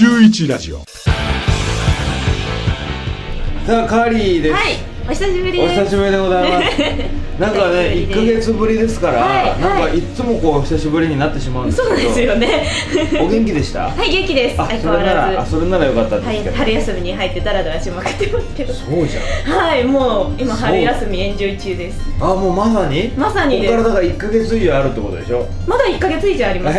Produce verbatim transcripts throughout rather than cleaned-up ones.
週一ラジオ。 さあカーリーです。 はい、お久しぶりです。 お久しぶりでございますなんかね、いっかげつぶりですから、はい、なんかいつもこう久しぶりになってしまうんですけど。 そうですよねお元気でした？ はい、元気です。 あ、それなら、あ、それならよかったんですけど、 はい、春休みに入ってダラダラしまくってますけど。 そうじゃん。 はい、もう今春休みエンジョイ中です。 あ、もうまさにまさにです。 ここからだからいっかげつ以上あるってことでしょ。 まだいっかげつ以上あります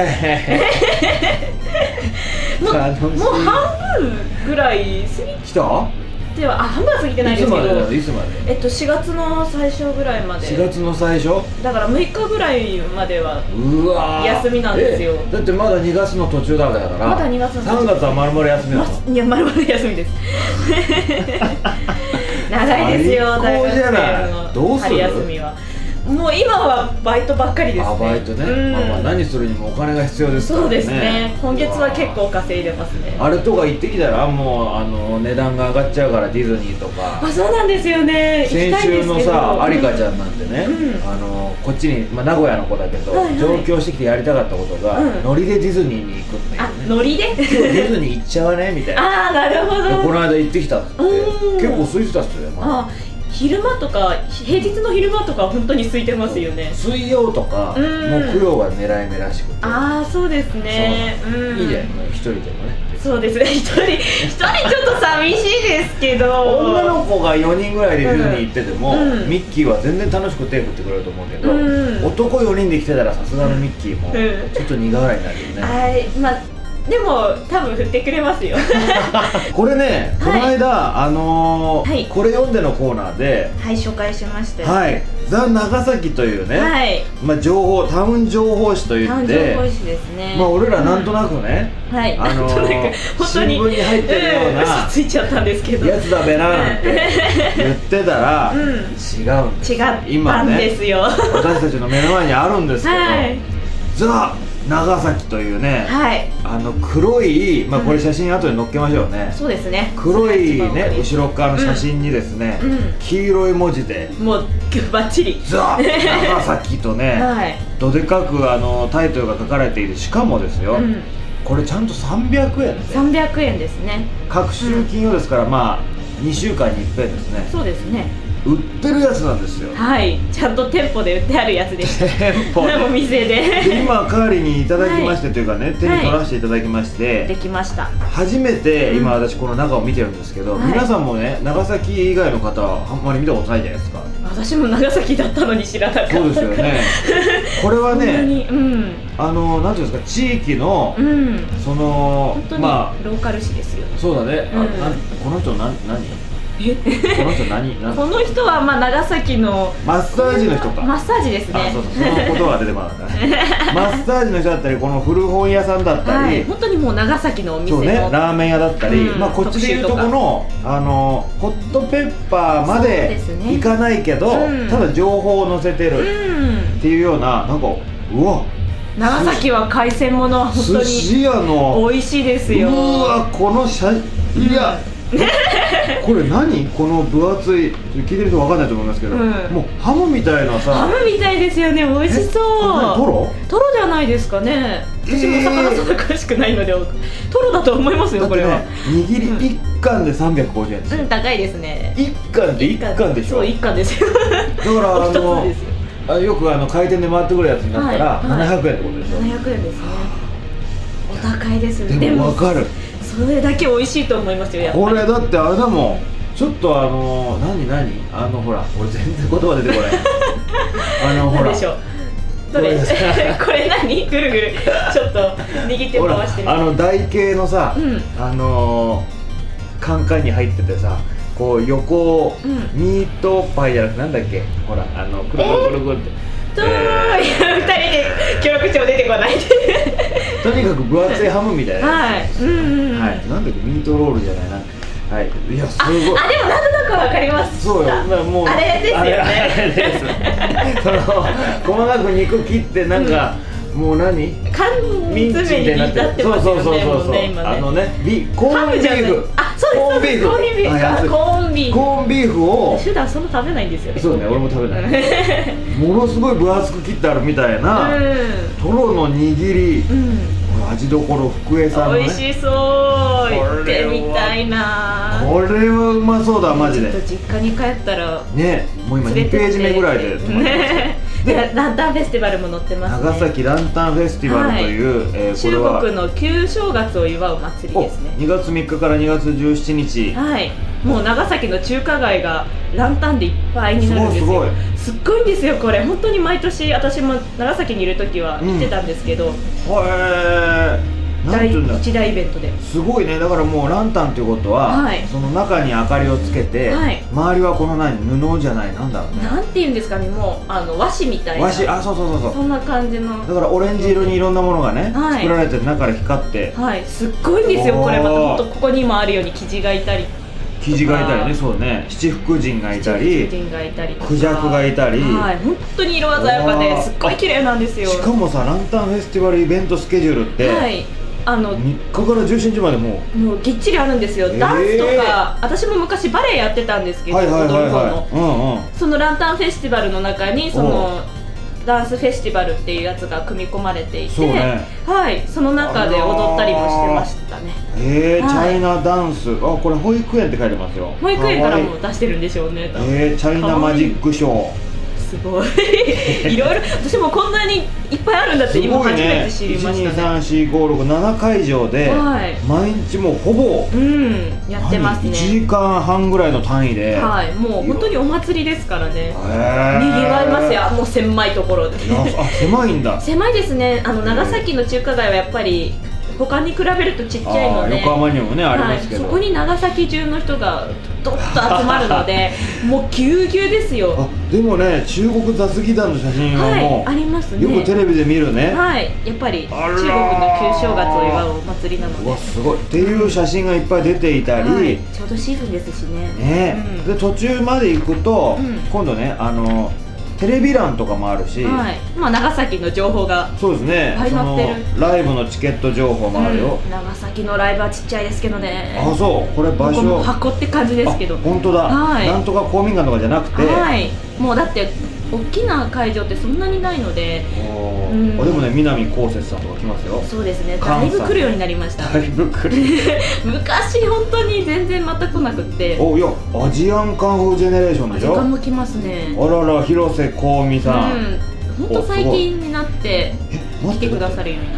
もう、もう半分ぐらい過ぎ来たでは、あ、半分は過ぎてないですけど、 いつまでいつまでえっとしがつの最初ぐらいまで。 しがつの最初だからむいかぐらいまではうわ休みなんですよ。 だってまだにがつの途中だから、 まだにがつの途中、 さんがつはまるまる休みなの、 ま、いや、まるまる休みです長いですよ、大学生のどうする春休みは。もう今はバイトばっかりですね。 あ、バイトね、うん、まあまあ何するにもお金が必要ですからね。 そうですね、今月は結構稼いでますね。 あれとか行ってきたら、もうあの値段が上がっちゃうからディズニーとか。 あ、そうなんですよね。 先週のさ、有香ちゃんなんてね、 うん、 あのこっちに、まあ、名古屋の子だけど、はいはい、上京してきてやりたかったことが、うん、ノリでディズニーに行くっていうね。あ、 ノリで今日ディズニー行っちゃわねみたいなああ、なるほど。 この間行ってきたって結構空いてたっすよ、まあ、 昼間とか平日の昼間とか本当に空いてますよね。 水曜とか木曜が狙い目らしくて。 ああ、そうですね。 いいじゃん、一人でもね。 そうですね、一人一人ちょっと寂しいですけど、 女の子がよにんぐらいでディズニー行ってても、ミッキーは全然楽しく手振ってくれると思うけど、男よにんで来てたらさすがのミッキーもちょっと苦笑いになるよね。 はい、まあでも多分振ってくれますよこれね、この間、はい、あのーはい、これ読んでのコーナーで、 はい、紹介しましたよ、 はい、ザ・長崎というね、はい、まあ情報、タウン情報誌といって、タウン情報誌ですね。まあ俺らなんとなくね、 うん、はい、 あのー、新聞に入ってるような、 嘘ついちゃったんですけど、 やつだべななんて言ってたら、うん、違うんです。 違ったんですよ。 私たちの目の前にあるんですけど、はい、ザ・長崎というね、はい、あの黒い、まあこれ写真後で載っけましょうね、 うん、そうですね、 黒いね後ろ側の写真にですね、うんうん、黄色い文字でもうバッチリザ・長崎とね、はい、どでかくあのタイトルが書かれている。しかもですよ、うん、これちゃんとさんびゃくえんでさんびゃくえんですね。 各週金曜ですから、うん、まあにしゅうかんにいっぺんですね。そうですね、売ってるやつなんですよ。 はい、ちゃんと店舗で売ってあるやつです。店舗でお店でで今代わりにいただきまして、はい、というかね、手に取らせていただきまして、はい、 できました。 初めて今私この中を見てるんですけど、うん、皆さんもね、長崎以外の方はあんまり見たことないじゃないですか。 私も長崎だったのに知らなかった。 そうですよねこれはね、 うん、あのなんていうんですか、地域の、うん、その本当にまあローカル誌ですよね。 そうだね、うん、あなこの人何何この人何この人はまあ長崎のマッサージの人か。 マッサージですね。 あ、そうそう、その言葉が出てこなかったねマッサージの人だったり、この古本屋さんだったり、はい、 本当にもう長崎のお店の、 そうね、ラーメン屋だったり、うん、まあこっちでいうとこのあのホットペッパーまで行かないけど、ね、うん、ただ情報を載せてるっていうような、なんかうわ、 長崎は海鮮物は本当に寿司屋の美味しいですよ。 うわ、この写いや、うんこれ何この分厚い、聞いてる人分かんないと思いますけど、うん、もうハムみたいなさ、 ハムみたいですよね、美味しそう。 トロトロじゃないですかね。私も魚そんな詳しくないので、トロだと思いますよ、これは。 握りいっかんでさんびゃくごじゅうえんですよ。 うん、高いですね。 いっかんでいっかんでしょ。 そう、いっかんですよ。だからあのあよくあの回転で回ってくるやつになったらななひゃくえんってことでしょ。 ななひゃくえんですね。お高いですね。 でも分かる、 それだけ美味しいと思いますよ、やっぱり。 これだってあれだもん、ちょっとあの何何あのほら、俺全然言葉出てこないあのほら、 何でしょう、どれこれ何、ぐるぐるちょっと握って回してみて、 あの台形のさ、うん、あのカンカンに入っててさ、こう横、うん、ミートパイじゃなくてなんだっけ、ほらあのくるくるくるくるって、 とー、えー、ふたりで協力長出てこないとにかく分厚いハムみたいなやつ、 はい、うんうん、 はい、なんだっけ、ミートロールじゃないな、はい、いや、すごい。 あ、あ、でもなんとなくわかります。 そうよ、もうあれですよね。 あれです。その細かく肉切ってなんか、うん、もう何？ 缶詰になってますよね。 そうそうそうそうそう。あのね、ビコーンビーフ。 あ、そうです。コーンビーフ。コーンビーフ。コーンビーフ。 コーンビーフを。 普段そんな食べないんですよね。 そうね、俺も食べない。ものすごい分厚く切ってあるみたいな。トロの握り。これ味どころ福江さんのね、 美味しそう、行ってみたいな。 これはうまそうだマジで。 ちょっと実家に帰ったらね、もう今にページ目ぐらいで止まりますね。でランタンフェスティバルも載ってますね。 長崎ランタンフェスティバルという、はい、えー、これは中国の旧正月を祝う祭りですね。 にがつみっかからにがつじゅうしちにち、 はい、もう長崎の中華街がランタンでいっぱいになるんですよ。すごいすっごいんですよこれ。本当に毎年私も長崎にいる時は来てたんですけど、うん、へえ、 大一大イベントですごいね。だからもうランタンということは、はい、その中に明かりをつけて、はい、周りはこの何布じゃない、なんだろうね、 なんていうんですかね、もうあの和紙みたいな、 和紙、あ、そうそうそうそう、 そんな感じの。 だからオレンジ色にいろんなものがね、はい、作られて中から光って、 はい、すっごいんですよこれ。また本当ここにもあるように生地がいたり、 生地がいたりね、そうね、七福神がいたり、クジャクがいたり、 はい、本当に色鮮やかですっごい綺麗なんですよ。 しかもさ、ランタンフェスティバルイベントスケジュールって、はい、あのみっかからじゅうしちにちまでもうもうぎっちりあるんですよ、えー、ダンスとか。私も昔バレエやってたんですけど、踊る方のそのランタンフェスティバルの中にそのダンスフェスティバルっていうやつが組み込まれていて、ね、はい、その中で踊ったりもしてましたね。 えー、はい、チャイナダンス、あ、これ保育園って書いてますよ。 保育園からも出してるんでしょうね。 えー、チャイナマジックショー、 すごいいろいろ、私もこんなにいっぱいあるんだって今初めて知りましたね。いちにさんしごろくななかいじょうで、はい、毎日もうほぼ、うん、やってますね。いちじかんはんぐらいの単位で、はい、もう本当にお祭りですからね。にぎわいますよ。もう狭いところであ、狭いんだ狭いですね。あの長崎の中華街はやっぱり他に比べるとちっちゃいので、 横浜にもねありますけど、 はい、そこに長崎中の人がどっと集まるのでもうぎゅうぎゅうですよ。 あ、でもね、中国雑技団の写真はもう、はい、ありますね。よくテレビで見るね。 はい、やっぱり中国の旧正月を祝うお祭りなので、 うわ、すごいっていう写真がいっぱい出ていたり、はい、 ちょうどシーズンですしね。 ね、うん、で途中まで行くと、うん、今度ね、あのテレビ欄とかもあるし、 はい、まあ、長崎の情報がそうですね、 入ってる。 ライブのチケット情報もあるよ、 うん、長崎のライブはちっちゃいですけどね。 あ、そう、これ場所箱って感じですけど、 本当だ、はい、なんとか公民館とかじゃなくて、 はい、もうだって大きな会場ってそんなにないので、 うん、でもね、南こうせつさんとか来ますよ。 そうですね、だいぶ来るようになりました。 だいぶ来る昔本当に全然全く来なくって。 お、いや、アジアンカンフージェネレーションでしょ。 アジカンも来ますね。 あらら、広瀬香美さん、 本当、うん、最近になって来てくださるようになった。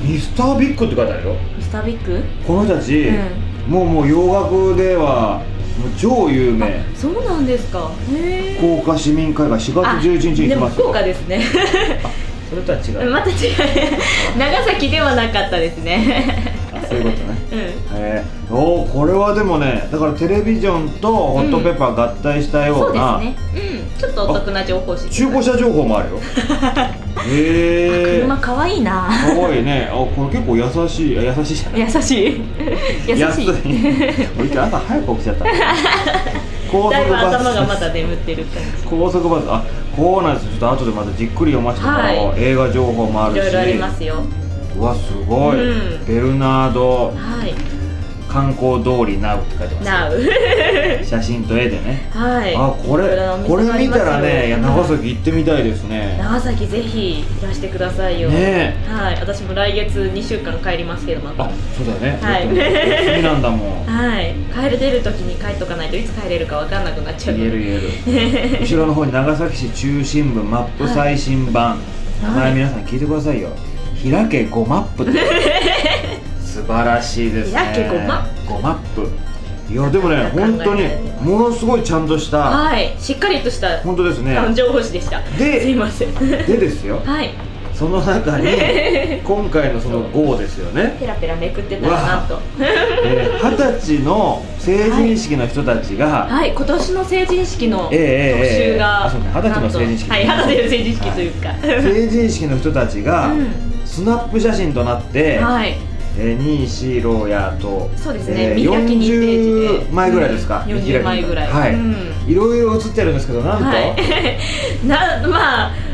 ミスタービッグって書いてあるよ。 ミスタービッグ、 この人たち、うん、もうもう洋楽ではもう超有名。 そうなんですか。へえ。 福岡市民会がしがつじゅういちにちに来ますよ。 でも福岡ですねそれとは違う。 また違う長崎ではなかったですねあ、そういうことね、うん、えー、お、これはでもね、だからテレビジョンとホットペッパー合体したような、 うん、そうですね、うん、ちょっとお得な情報誌。 中古車情報もあるよへえ、 車かわいいな。 かわいいね。あ、これ結構優しい、優しいじゃない。 優しい優しい俺朝早く起きちゃった高速バス、頭がまだ眠ってる感じ。 高速バス、あ、こうなんです。ちょっと後でまたじっくり読ませてもらおう、はい、映画情報もあるし、いろいろありますよ。 うわ、すごい、うん、ベルナード、はい、観光通りナウって書いてます。 ナウ写真と絵でね。 はい。 あ、これこれ見たらね、いや、長崎行ってみたいですね。 長崎ぜひいらしてくださいよ。ね。はい。私も来月にしゅうかん帰りますけど、また。 あ、そうだね。はい。好きなんだもん。 はい。帰れてる時に帰っとかないといつ帰れるかわかんなくなっちゃう。 言える言える。後ろの方に長崎市中心部マップ最新版。名前皆さん聞いてくださいよ。開けごマップって。素晴らしいですね。 開けごマごマップ。いや、でもね、本当にものすごいちゃんとした、 はい、しっかりとした本当ですね、 情報誌でした。 で、 すいません。 でですよ、はい、その中に今回のその号ですよね。 ペラペラめくってたらなんと二十歳の成人式の人たちが、 はい、今年の成人式の特集が、 二十歳の成人式、 はい、二十歳の成人式というか、 成人式の人たちがスナップ写真となって、はい、えー、にいしろやと、 そうですね、見開きにページでよんじゅうまいぐらいですか、 よんじゅうまいぐらい、 はい、いろいろ写ってるんですけど、なんと、 な、まあ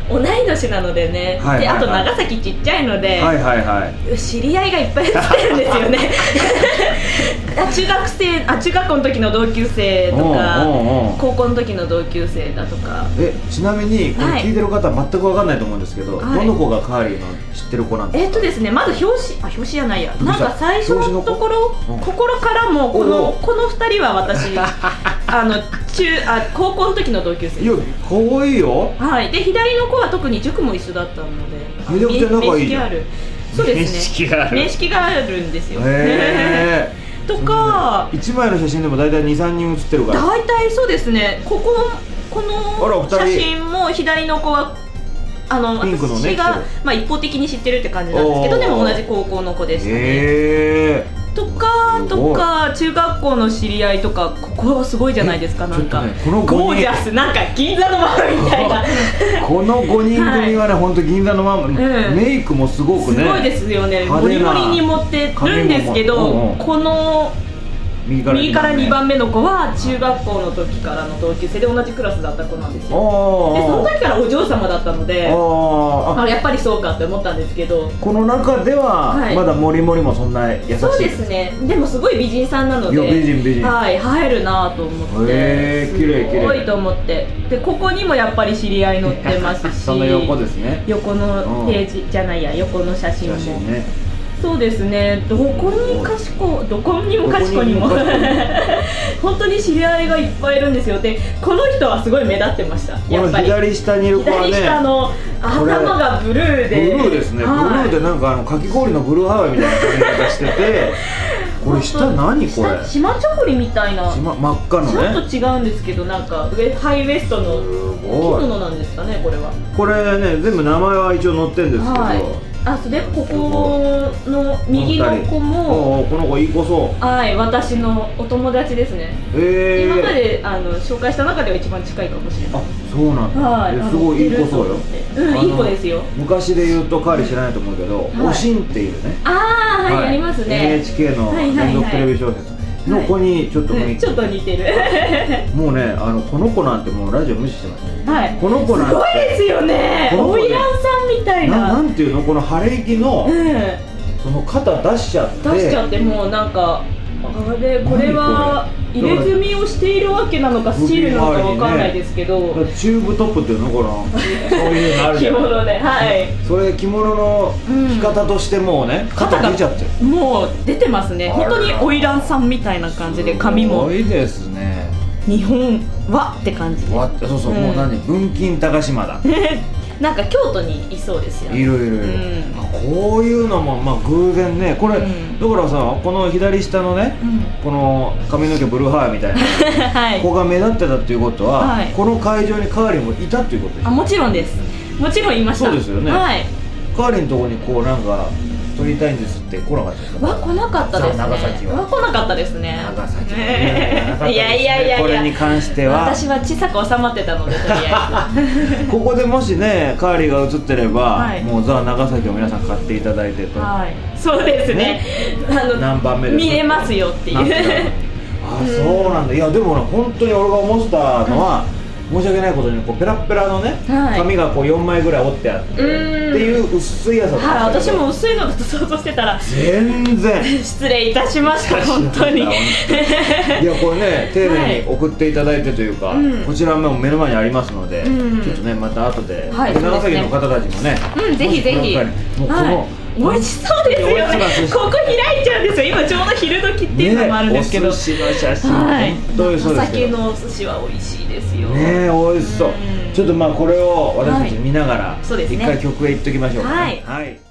同い年なのでね、はいはいはい、であと長崎ちっちゃいので、 はいはいはい、 知り合いがいっぱい来てるんですよねあ中学生あ中学校の時の同級生とか高校の時の同級生だとか。 えちなみにこれ聞いてる方は全く分かんないと思うんですけど、はい、どの子がカーリーの知ってる子なんですか？ えっとですねまず表紙あ表紙じゃないやなんか最初のところ、うん、心からもこのこのふたりは私あの中あ高校の時の同級生。 いや可愛いよ。 はい。で左の子は特に塾も一緒だったのでめちゃくちゃ仲いいじゃん。 そうですね。面識がある。 面識があるんですよ。 へーとかいちまいの写真でも大体 にさんにん写ってるから。 大体そうですね。こここの写真も左の子はあのピンクのね、 私が、まあ、一方的に知ってるって感じなんですけどでも同じ高校の子でしたね。 へーとかとか中学校の知り合いとかここはすごいじゃないですか。なんか、ね、このゴージャスなんか銀座のママみたいなこのごにん組はね、はい、本当銀座のママ、うん、メイクもすごくねすごいですよね。モリモリに持ってるんですけど、うんうん、この右からにばんめの子は中学校の時からの同級生で同じクラスだった子なんですよ。でその時からお嬢様だったのであやっぱりそうかって思ったんですけどこの中ではまだモリモリもそんな優しい、 そうですね。でもすごい美人さんなのでいや美人美人はい映えるなと思ってへー綺麗綺麗すごいと思ってでここにもやっぱり知り合い載ってますしその横ですね横のページじゃないや横の写真も写真ねそうですね。どこにかしこどこにもかしこにも本当に知り合いがいっぱいいるんですよ。でこの人はすごい目立ってました。やっぱり左下にいる子はね左下の頭がブルーでブルーですね、はい、ブルーでなんかあのかき氷のブルーハワイみたいな髪型しててこれ下何これ島チョコリみたいな真っ赤のねちょっと違うんですけどなんか上ハイウエストの着物なんですかね。これはこれね全部名前は一応載ってるんですけど、はいあそれここの右の子もこの子いい子そう。 はい私のお友達ですね。 え今まであの紹介した中では一番近いかもしれない。 あそうなんだ、はい、すごいいい子そうよ。 うんいい子ですよ。 昔で言うとカーリー知らないと思うけどおしんっていうねああはいありますねエヌエイチケー の連続テレビ小説の子にちょっと雰囲気ちょっと似てるもうねあのこの子なんてもうラジオ無視してますね。 はいこの子なんてすごいですよね。オイランさんみたいななんていうのこの晴れ着のその肩出しちゃって出しちゃってもうなんかあれこれは入れ墨をしているわけなのかスチールなのかわかんないですけど、 ね、チューブトップっていうのこのそういうのあるじゃない着物ではいそれ着物の着方としてもうね、うん、肩出ちゃってるもう出てますね。本当に花魁さんみたいな感じで髪もすごいですね。 日本はって感じでわそうそう、うん、もう何文金高島だなんか京都にいそうですよね。 いるいるいる、うん、こういうのもまあ偶然ねこれ、うん、だからさこの左下のね、うん、この髪の毛ブルーハーみたいな、はい、子が目立ってたっていうことは、はい、この会場にカーリーもいたっていうことですあもちろんです。もちろんいました。 そうですよね、 はい、 カーリーのところにこうなんか撮りたいんですって来なかったですか？ は来なかったですね。 長崎は来なかったですね。 長崎はねいやいやいやいやこれに関しては私は小さく収まってたのでとりあえずここでもしねカーリーが映ってれば、はい、もうザ・長崎を皆さん買っていただいてと、 はい、そうですねあの何番目です見れますよっていうあそうなんだ。いやでもね本当に俺が思ってたのは、うん申し訳ないことにこうペラペラのね、はい、紙がこうよんまいぐらい折ってあってっていう薄いやつだったんですけど、 はい、私も薄いのだと想像してたら全然失礼いたしました本当にいやこれね丁寧に送っていただいてというか、はい、こちらも目の前にありますので、うん、ちょっとねまた後で、はい、長崎の方たちもね、 うん、ぜひぜひもうこの、はい美味しそうですよね。ここ開いちゃうんですよ。今ちょうど昼時っていうのもあるんですけど、ね、 お寿司の写真、 はい、 本当にそうですけどお酒のお寿司は美味しいですよね。美味しそう。ちょっとまあこれを私たち見ながら一、はい、回曲へ行っときましょうかね。はい、はい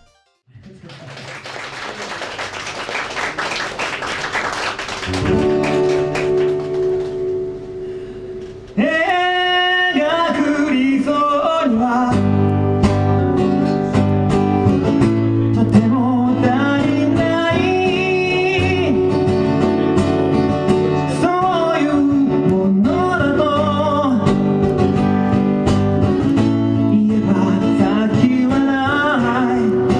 先はない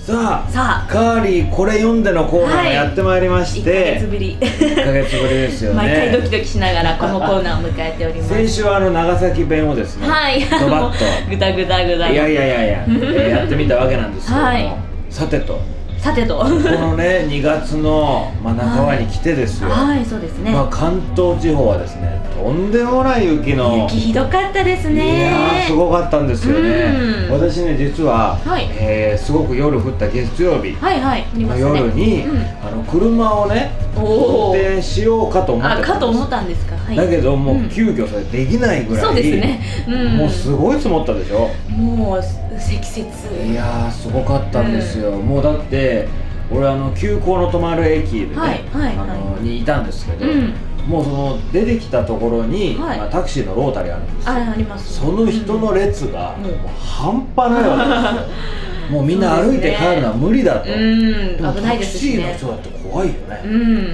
さあさあカーリーこれ読んでのコーナーがやってまいりまして、はい、 いっかげつぶりいっかげつぶりですよね。毎回ドキドキしながらこのコーナーを迎えております。 先週はあの長崎弁をですね、はい、ドバッとグダグダグダいやいやいやいや、えー、やってみたわけなんですけども、はい、さてとさてとこのねにがつの、まあ、半ばに来てですよ、 はい、はい、そうですね、 まあ、関東地方はですねとんでもない雪の雪ひどかったですね。 いやーすごかったんですよね。私ね実は、はい、えー、すごく夜降った月曜日の夜に、うん、あの車をね運転しようかと思ってたんです。 あかと思ったんですか、はい、 だけどもう急遽それできないぐらい、 そうですね、 うん、もうすごい積もったでしょ。 もう積雪いやーすごかったんですよ、うん、もうだって俺あの急行の止まる駅でね、はいはいはい、あのにいたんですけど、うん、もうその出てきたところに、はい、まあ、タクシーのロータリーあるんですよ。 あ, あります、 その人の列がもう半端ないわけですよ、うん、もうみんな歩いて帰るのは無理だと、 うん、でも危ないですしね。 タクシーの人だって怖いよね、 うん、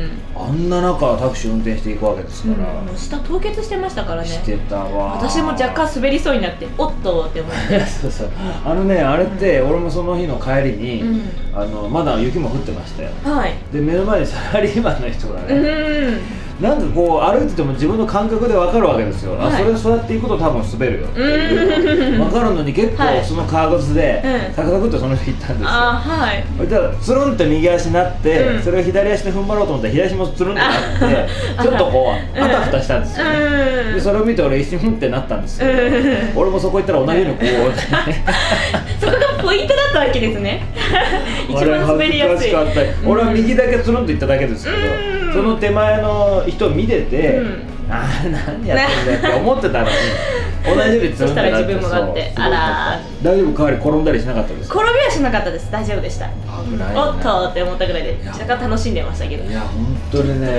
あんな中タクシー運転していくわけですから、 うん、もう下凍結してましたからね。 してたわ。 私も若干滑りそうになっておっとって思ってそうそう、あのねあれって、うん、俺もその日の帰りに、うん、あのまだ雪も降ってましたよ、はい、で目の前にサラリーマンの人がね、うんなんかこう歩いてても自分の感覚で分かるわけですよ、はい、あそれそうやっていくと多分滑るよっていう分かるのに結構その革靴でサクサクってその人行ったんですよ。あ、はい、そしたらつるんって右足になって、うん、それを左足で踏ん張ろうと思ったら左足もつるんってなってちょっとこうあたふたしたんですよね、うん、でそれを見て俺一瞬ふんってなったんですけど、うん、俺もそこ行ったら同じようにこうそこがポイントだったわけですね一番滑りやすい。 俺は右だけつるんと行っただけですけど、うん、その手前の人を見てて、うん、ああ何やってんだって思ってたのに同じようにつるんでなって、そしたら自分もなって、あら大丈夫、代わり転んだりしなかったですか？ 転びはしなかったです、大丈夫でした。危ない、ね、おっとって思ったぐらいで若干楽しんでましたけど。 いや本当にね、はい、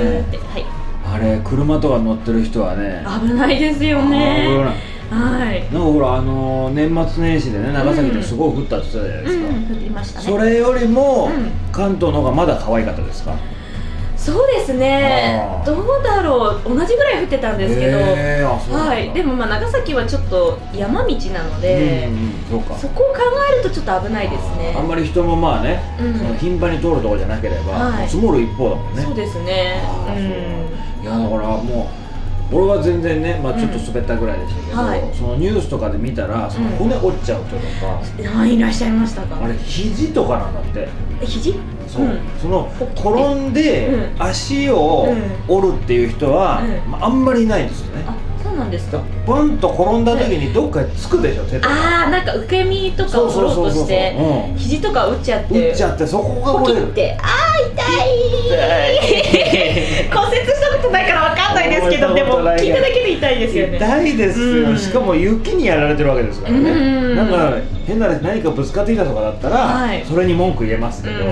あれ車とか乗ってる人はね危ないですよね。はい、 なんかほらあのー、年末年始でね長崎ですごい降ったって言ってたじゃないですか、 うんうん、降りましたね。それよりも、うん、関東の方がまだ可愛かったですか？ そうですね、どうだろう、同じぐらい降ってたんですけど、はい、でもまあ長崎はちょっと山道なので、うんうん、そうか、そこを考えるとちょっと危ないですね。 あ, あんまり人もまあね、うん、その頻繁に通るところじゃなければ、はい、積もる一方だもんね。 そうですね、 うん、いやだからもう俺は全然ね、まあ、ちょっと滑ったぐらいでしたけど、うんはい、そのニュースとかで見たらその骨折っちゃうとか、 うん、いらっしゃいましたか？ あれ肘とかなんだって。 肘？ そう、うん、その転んで足を折るっていう人は、うんまあ、あんまりいないんですよね。 あ、そうなんですか。 バンと転んだ時にどっかにつくでしょ、手とか。 ああ、なんか受け身とかを取ろうとして肘とか打っちゃって打っちゃってそこが折れる。ポキってあー痛い骨折したことないから分かんないですけど、でも聞いただけで痛いですよね。 痛いですよ、うん、しかも雪にやられてるわけですからね、うん、なんか変な何かぶつかってきたとかだったら、はい、それに文句言えますけど、うん、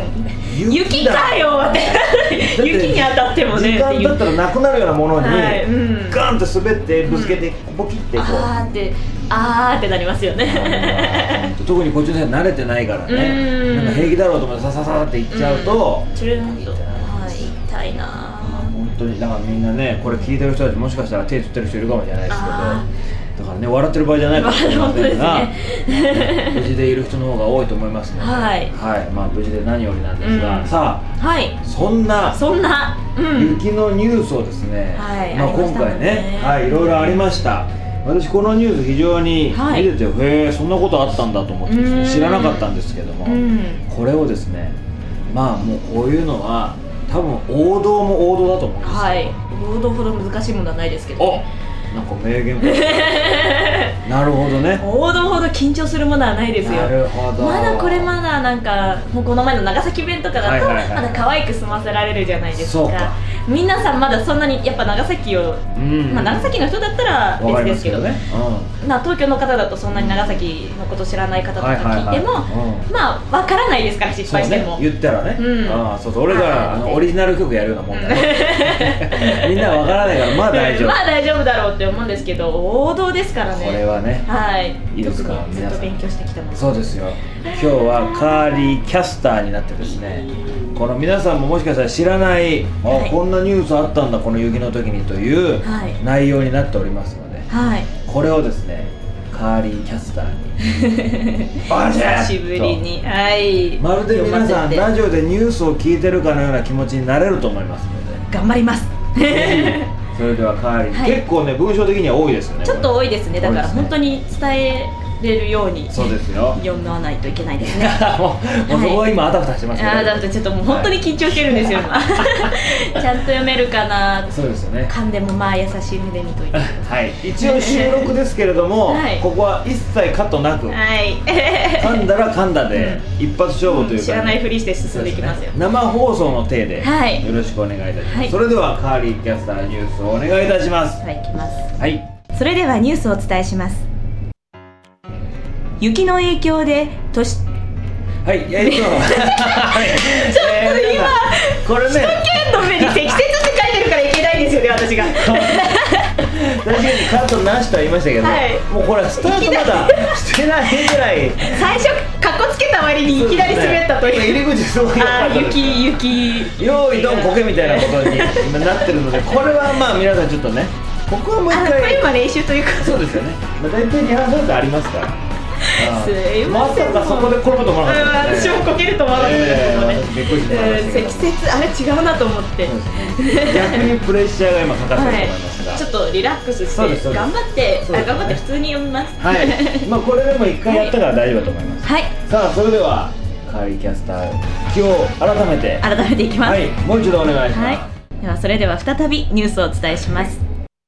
雪, 雪かよって雪に当たってもね時間だったらなくなるようなものに、はいうん、ガンと滑ってぶつけて、うん、ポキってこうあーってあーってなりますよね特にこっちの人は慣れてないからね、なんか平気だろうと思ってさささっていっちゃうと、 つるんと痛いな本当に。だからみんなねこれ聞いてる人たちもしかしたら手つってる人いるかもしれないですけど、だからね笑ってる場合じゃないかもしれませんが、ね、無事でいる人の方が多いと思いますので、はい、はい、まあ無事で何よりなんですが、うん、さあ、はい、そんなそんな、 うん、雪のニュースをですね、はい、まあ今回ね、はい、いろいろありました。私このニュース非常に見てて、はい、へえそんなことあったんだと思ってですね、知らなかったんですけども、これをですね、まあもうこういうのは多分王道も王道だと思うんですよ。 はい、王道ほど難しいものはないですけど、ね、 なんか名言なるほどね。 王道ほど緊張するものはないですよ。 なるほど。 まだこれまだなんかもうこの前の長崎弁とかだとまだ可愛く済ませられるじゃないですか。そうか。皆さんまだそんなにやっぱ長崎を、うんまあ、長崎の人だったら別ですけどね、うん、まあ東京の方だとそんなに長崎のこと知らない方とか聞いてもまあ分からないですから失敗しても、 ね、言ったらね、うん、あそうそう俺があのオリジナル曲やるようなもんだねみんな分からないからまあ大丈夫まあ大丈夫だろうって思うんですけど王道ですからね。 これはね、 はい、 いいですかずっと勉強してきたもの。 そうですよ。今日はカーリーキャスターになってですね、この皆さんももしかしたら知らない、はい、あこんなニュースあったんだこの雪の時にという内容になっておりますので、はい、これをですねカカーリーキャスターに久しぶりに、はい、 まるで皆さんラジオでニュースを聞いてるかのような気持ちになれると思いますので頑張りますそれではカーリー、はい、結構ね文章的には多いですね。 ちょっと多いですね。だから本当に伝えれるようにそうですよ読まないといけないですねもう、もうそこは今あたふたしてますけど、 あだってちょっともう本当に緊張してるんですよ、はい、ちゃんと読めるかな。 そうですよね。 噛んでもまあ優しい目で見といてはい一応収録ですけれども、はい、ここは一切カットなく、はい、噛んだら噛んだで、うん、一発勝負というか、ね、 知らないふりして進んでいきますよ、 ね、生放送の体で、はい、よろしくお願いいたします、はい、それではカーリーキャスターニュースをお願いいたします。 はい、いきます、 はい、 それではニュースをお伝えします。雪の影響で年はいえっとちょっと今、 これね、 首都圏の上に積雪って書いてるからいけないんですよね、私が確かにカットなしとは言いましたけど、はい、もうこれスタートまだしてないぐらい最初カッコつけた割にいきなり滑ったという、 ね、入り口すごい良かったです。 雪雪用意ドンコケみたいなことに今なってるので、これはまあ皆さんちょっとね、ここはもう一回、 これ今練習というか、 そうですよね、まあ、大体にはんそうってありますからすいません、 まさかそこで転ぶと思わなかったですね。 私もこけると思わなかったですもんね。 びっくりしましたけど、 積雪あれ違うなと思って、 逆にプレッシャーが今かかってると思いますが、 はい、ちょっとリラックスして頑張って、あ頑張って普通に読みます。 はい、まあこれでも一回やったから大丈夫だと思います。 はい、 さあそれではカーリーキャスター、今日改めて改めていきます。 はい、もう一度お願いします。はい、 ではそれでは再びニュースをお伝えします。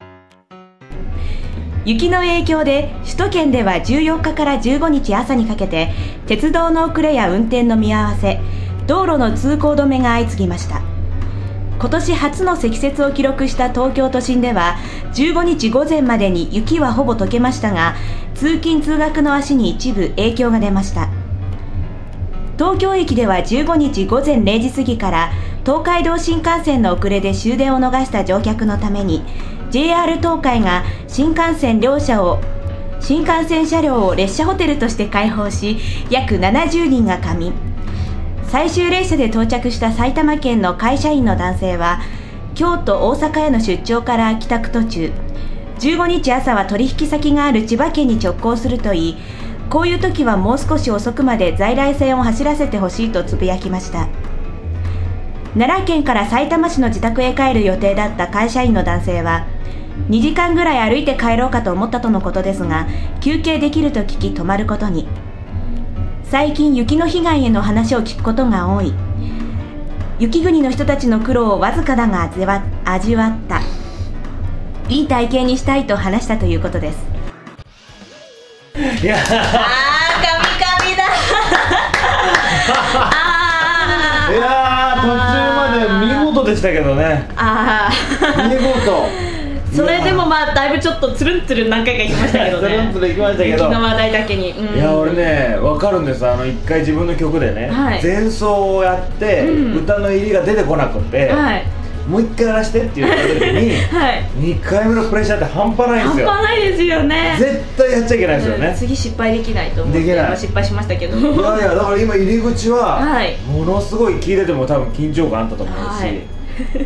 雪の影響で首都圏ではじゅうよっかからじゅうごにち朝にかけて鉄道の遅れや運転の見合わせ、道路の通行止めが相次ぎました。今年初の積雪を記録した東京都心ではじゅうごにち午前までに雪はほぼ溶けましたが、通勤通学の足に一部影響が出ました。東京駅ではじゅうごにち午前れいじ過ぎから東海道新幹線の遅れで終電を逃した乗客のためにジェイアール 東海が新幹線両車を新幹線車両を列車ホテルとして開放し、約ななじゅうにんが仮眠。最終列車で到着した埼玉県の会社員の男性は京都大阪への出張から帰宅途中、じゅうごにち朝は取引先がある千葉県に直行するといい、こういう時はもう少し遅くまで在来線を走らせてほしいとつぶやきました。奈良県からさいたま市の自宅へ帰る予定だった会社員の男性はにじかんぐらい歩いて帰ろうかと思ったとのことですが、休憩できると聞き泊まることに。最近雪の被害への話を聞くことが多い。雪国の人たちの苦労をわずかだが味わ、味わったいい体験にしたいと話したということです。 いやあーカミカミだあいやー途中まで見事でしたけどね。 あ見事それでもまあだいぶちょっとつるんつるん何回か行きましたけどね。 つるんつるん行きましたけど、 雪の話題だけに、うん、 いや俺ね分かるんです。あの一回自分の曲でね、はい、前奏をやって、うん、歌の入りが出てこなくて、はい、もう一回やらしてって言った時に、はい、にかいめのプレッシャーって半端ないんですよ。 半端ないですよね。 絶対やっちゃいけないですよね、うん、 次失敗できないと思ってできない、 失敗しましたけど。いやいやだから今入り口は、はい、ものすごい聞いてても多分緊張感あったと思うし、はい、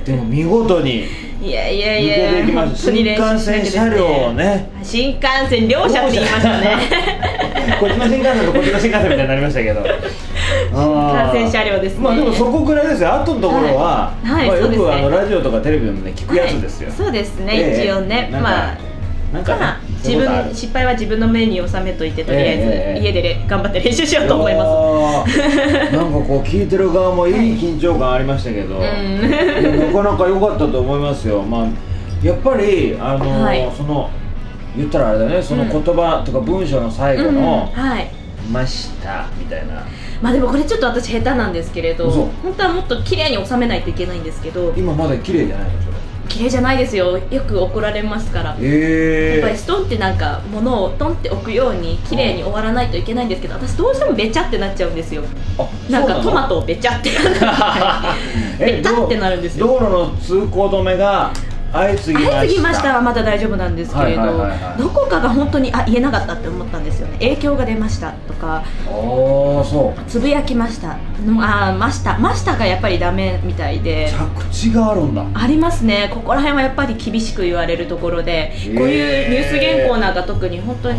でも見事にいやいやいや抜けていきました。新幹線車両をね、 新幹線両車って言いましたねこっちの新幹線とこっちの新幹線みたいになりましたけど新幹線車両ですね。 まあでもそこくらいですよ。あとのところは、はいはい、まあ、よく、ね、あのラジオとかテレビでもね聞くやつですよ、 はい、そうですね、えー、一応ね、まあなんか、ね、まあ、自分失敗は自分の目に収めといて、とりあえず家で頑張って練習しようと思います。 なんかこう聞いてる側もいい緊張感ありましたけど、はい、なかなか良かったと思いますよ。まあやっぱりあのーはい、その言ったらあれだね、その言葉とか文章の最後の、うん、はい、ましたみたいな。 まあでもこれちょっと私下手なんですけれど、本当はもっと綺麗に収めないといけないんですけど、 今まだ綺麗じゃないでしょ。 綺麗じゃないですよ。よく怒られますから、えー、やっぱりストンってなんか物をトンって置くように綺麗に終わらないといけないんですけど、私どうしてもべちゃってなっちゃうんですよ。なんかトマトをべちゃってべたってなるんですよ。 道路の通行止めが相次ぎました。 相次ぎましたはまだ大丈夫なんですけれど、はいはいはいはい、どこかが本当にあ言えなかったって思ったんですよね。影響が出ましたとか、 おそうつぶやきましたあましたましたがやっぱりダメみたいで、 着地があるんだ。 ありますね。ここら辺はやっぱり厳しく言われるところで、こういうニュース原稿なんか特に本当に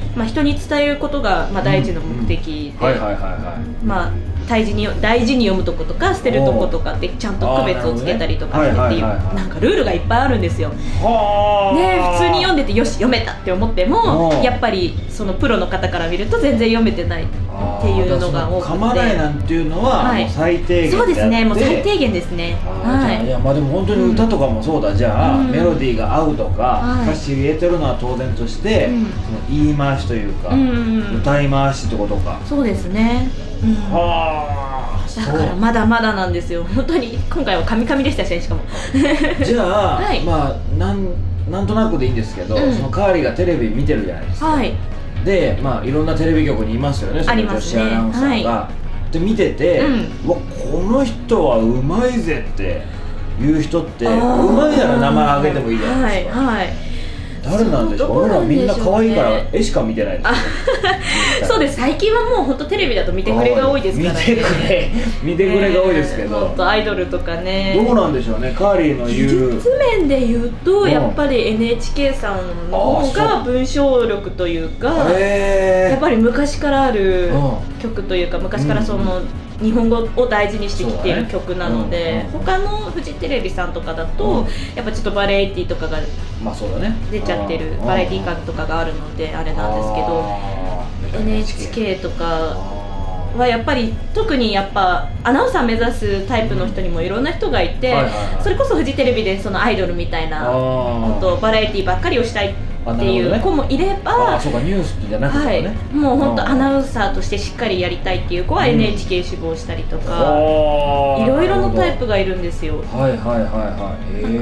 まあ、人に伝えることがまあ第一の目的で、まあ大事に大事に読むとことか捨てるとことかってちゃんと区別をつけたりとかしてっていうなんかルールがいっぱいあるんですよ。で普通に読んでてよし読めたって思ってもやっぱりそのプロの方から見ると全然読めてないっていうのが多くて、 噛まないなんていうのはもう最低限であって、 そうですね、もう最低限ですね。 はい、いやまあでも本当に歌とかもそうだ、じゃあメロディーが合うとか歌詞入れてるのは当然としてその言い回しというか歌い回しってことか。 そうですね。はあ、だからまだまだなんですよ。本当に今回はカミカミでしたし、しかもじゃあ、はい、まあなんなんとなくでいいんですけど、うん、そのカーリーがテレビ見てるじゃないですか、はい、で、まあ、いろんなテレビ局にいますよね、その女子アナウンサーが、はい、で見てて、うん、わこの人はうまいぜっていう人ってうまいなら名前挙げてもいいじゃないですか。はいはい、誰なんでしょう。俺らみんな可愛いから絵しか見てないですそうです。最近はもう本当テレビだと見てくれが多いですからね。 見てくれ見てくれが多いですけど、 本当アイドルとかね。 どうなんでしょうね、カーリーの言う技術面で言うとやっぱり エヌエイチケー さんの方が文章力というかやっぱり昔からある曲というか昔からその日本語を大事にしてきている曲なので、他のフジテレビさんとかだとやっぱちょっとバラエティとかが出ちゃってるバラエティ感とかがあるのであれなんですけど、 エヌエイチケー とかはやっぱり特にやっぱアナウンサー目指すタイプの人にもいろんな人がいて、それこそフジテレビでそのアイドルみたいな本当バラエティばっかりをしたいっていう子もいれば、 あ、そうか、ニュースじゃなくてね、はい、 もう本当アナウンサーとしてしっかりやりたいっていう子は エヌエイチケー 志望したりとか、いろいろなタイプがいるんですよ。 はいはいはいはい。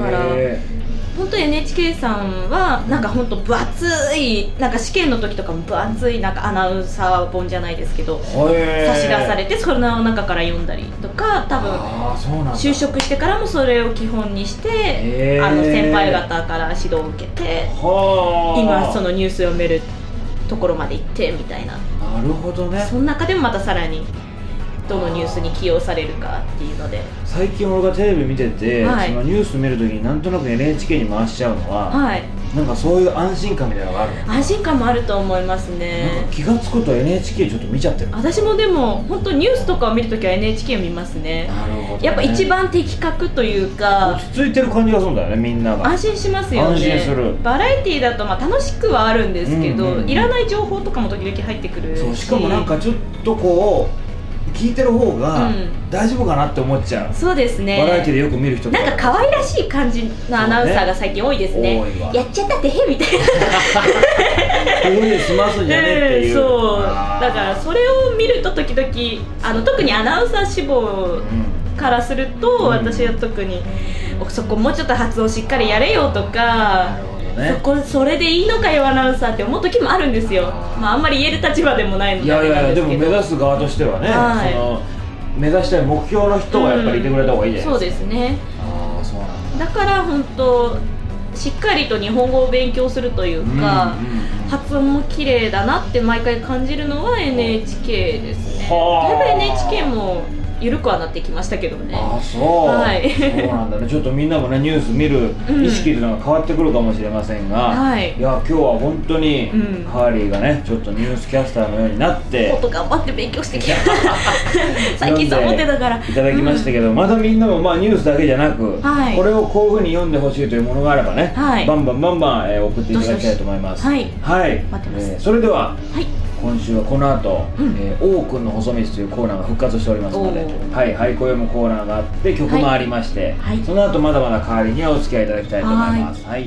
だから本当 エヌエイチケー さんはなんか本当分厚いなんか試験の時とかも分厚いなんかアナウンサー本じゃないですけど差し出されてそれの中から読んだりとか、多分就職してからもそれを基本にしてあの先輩方から指導を受けて今そのニュース読めるところまで行ってみたいな。 なるほどね。 その中でもまたさらにどのニュースに起用されるかっていうので、 最近俺がテレビ見てて、はい、そのニュース見るときになんとなく エヌエイチケー に回しちゃうのは、はい、なんかそういう安心感みたいなのがある。 安心感もあると思いますね。 なんか気がつくと エヌエイチケー ちょっと見ちゃってる。 私もでも本当ニュースとかを見るときは エヌエイチケー を見ますね。なるほどね。やっぱ一番的確というか落ち着いてる感じがするんだよね、みんなが。 安心しますよね。 安心する。 バラエティだとまあ楽しくはあるんですけど、うんうんうん、いらない情報とかも時々入ってくるし、 そう、しかもなんかちょっとこう聞いてる方が大丈夫かなって思っちゃう、うん、そうですね。バラエティでよく見る人とかなんか可愛らしい感じのアナウンサーが最近多いですね。やっちゃったってへみたいなこういうに済ますんじゃねっていう、 そうだからそれを見ると時々あの特にアナウンサー志望からすると、うん、私は特にそこもうちょっと発音しっかりやれよとか、そこそれでいいのかよアナウンサーって思う時もあるんですよ。まあ、あんまり言える立場でもないので。 いやいやいや、でも目指す側としてはね、はい、その目指したい目標の人がやっぱりいてくれた方がいいじゃないですか、うん、そうですね。あ、そうなんだ。だから本当しっかりと日本語を勉強するというか、うんうん、発音も綺麗だなって毎回感じるのは エヌエイチケー ですね。だいぶ エヌエイチケー も緩くはなってきましたけどね。 ああ、そう、はい、そうなんだね。ちょっとみんなもねニュース見る意識というのが変わってくるかもしれませんが、うん、はい、いや今日は本当にカーリーがねちょっとニュースキャスターのようになってもっと頑張って勉強してきた最近サボってたからいただきましたけど、うん、またみんなもまあニュースだけじゃなく、はい、これをこういうふうに読んでほしいというものがあればね、はい、バンバンバンバン、えー、送っていただきたいと思います。はい、はい、待ってます、えー、それでは、はい、今週はこの後、うん、えー、王くんの細道というコーナーが復活しておりますので、はい、俳句を読むコーナーがあって曲もありまして、はい、その後まだまだ代わりにはお付き合いいただきたいと思います。はい、はい、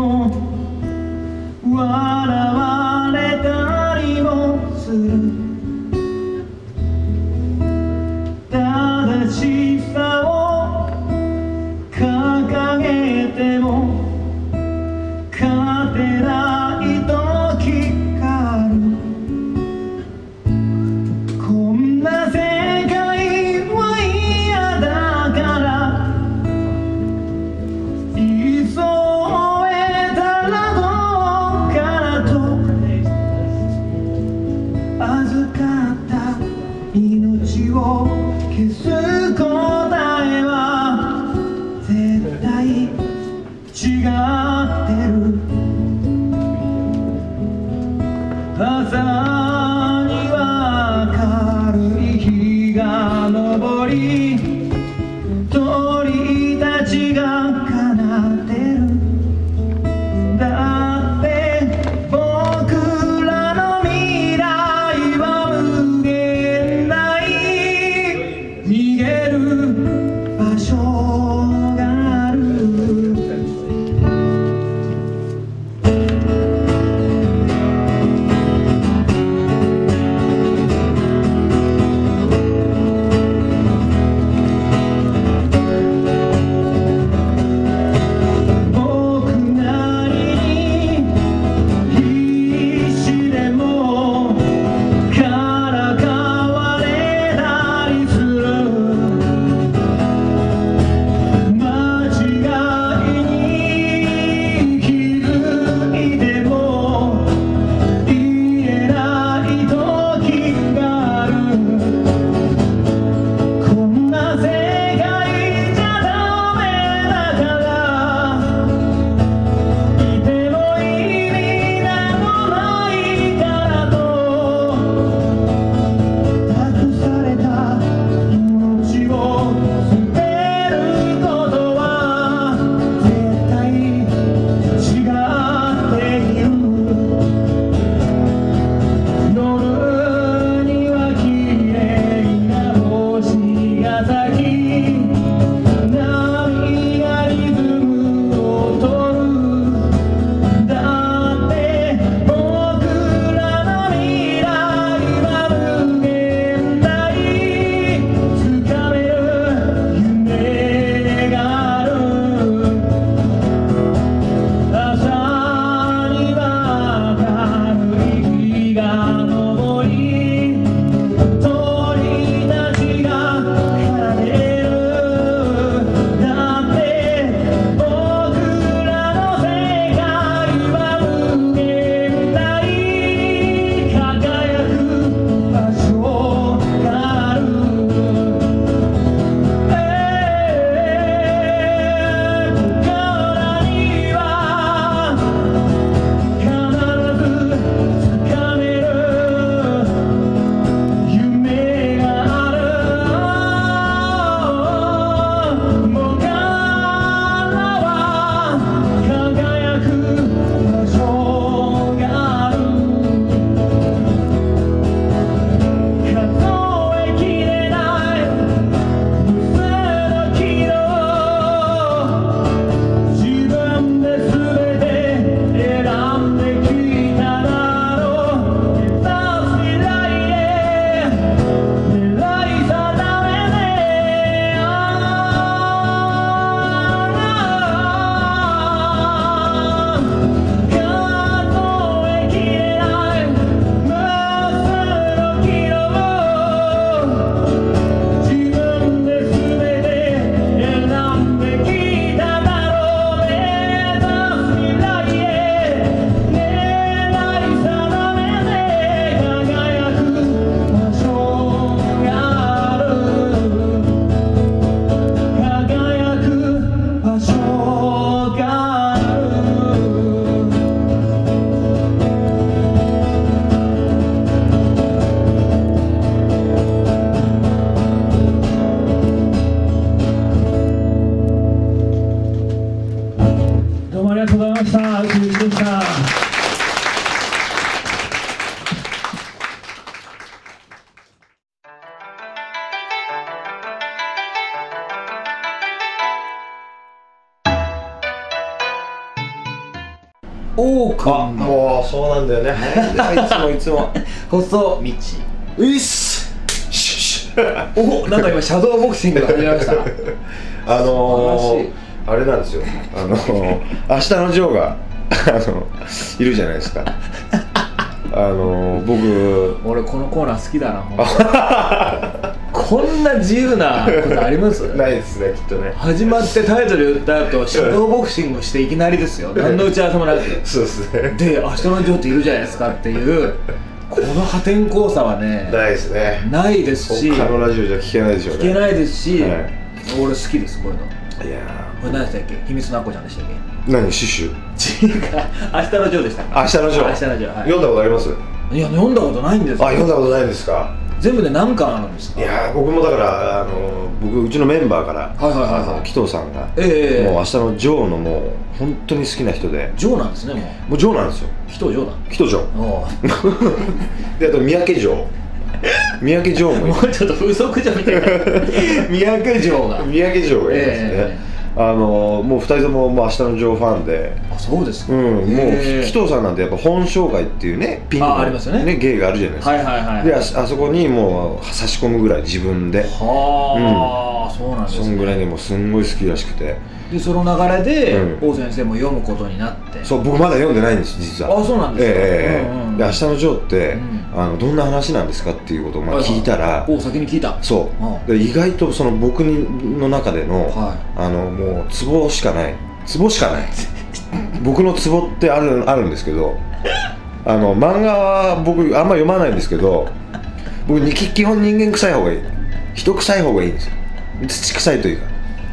笑われたりもするちが奏ってる。だって僕らの未来は無限大。逃げる場所がある。 多くあ、もうそうなんだよね。いつもいつも細道ういっすお、なんか今シャドーボクシングが始まりましたあのー、あれなんですよ、あのー、明日のジョーがあのいるじゃないですかあのー、僕俺このコーナー好きだなほんとこんな自由なことありますないですね、きっとね。 始まってタイトル言った後シャドーボクシングしていきなりですよ何の打ち合わせもなくそうですね。 で明日のジョーっているじゃないですかっていうこの破天荒さはねないですね。 ないですし他のラジオじゃ聞けないでしょうね。 聞けないですし、はい、俺好きですこういうの。 いやーこれ何でしたっけ、秘密のアッコちゃんでしたっけ。 何、シュシュ違うか、明日のジョーでしたっけ。 明日のジョー、 明日のジョー、はい、 読んだことあります？ いや読んだことないんですよ。 あ、読んだことないんですか。 全部で何巻あるんですか？ いや僕もだからあの僕うちのメンバーから、はいはいはいはい、紀藤さんが、えー、もう明日のジョーのもう本当に好きな人で、 ジョーなんですね。もうもうジョーなんですよ。 紀藤ジョーだ。 紀藤ジョーであと三宅城三宅城ももうちょっと風俗嬢みたいな三宅城が三宅城がいますね、えーあのもうふたりとももう明日のジョーファンで。 あ、そうですか。 うん、もう紀藤さんなんてやっぱ本生涯っていうねピンクの、 あ、ありますよね、 ね、芸があるじゃないですか。 はいはいはい、 で あ, あそこにもう差し込むぐらい自分で、 はあ、うん、そうなんですね。 そんぐらいでもうすんごい好きらしくて、 でその流れで、うん、王先生も読むことになって。 そう、僕まだ読んでないんです実は。 あ、そうなんですか。 ええーうんうん、で明日のジョーって、うん、あのどんな話なんですかっていうことをまあ聞いたら、はいはい、 お先に聞いた。 そう、で意外とその僕の中での、はい、あのもうツボしかないツボしかない僕のツボってあるあるんですけど、あの漫画は僕あんま読まないんですけど、僕基本人間臭い方がいい、人臭い方がいいんですよ。土臭いというか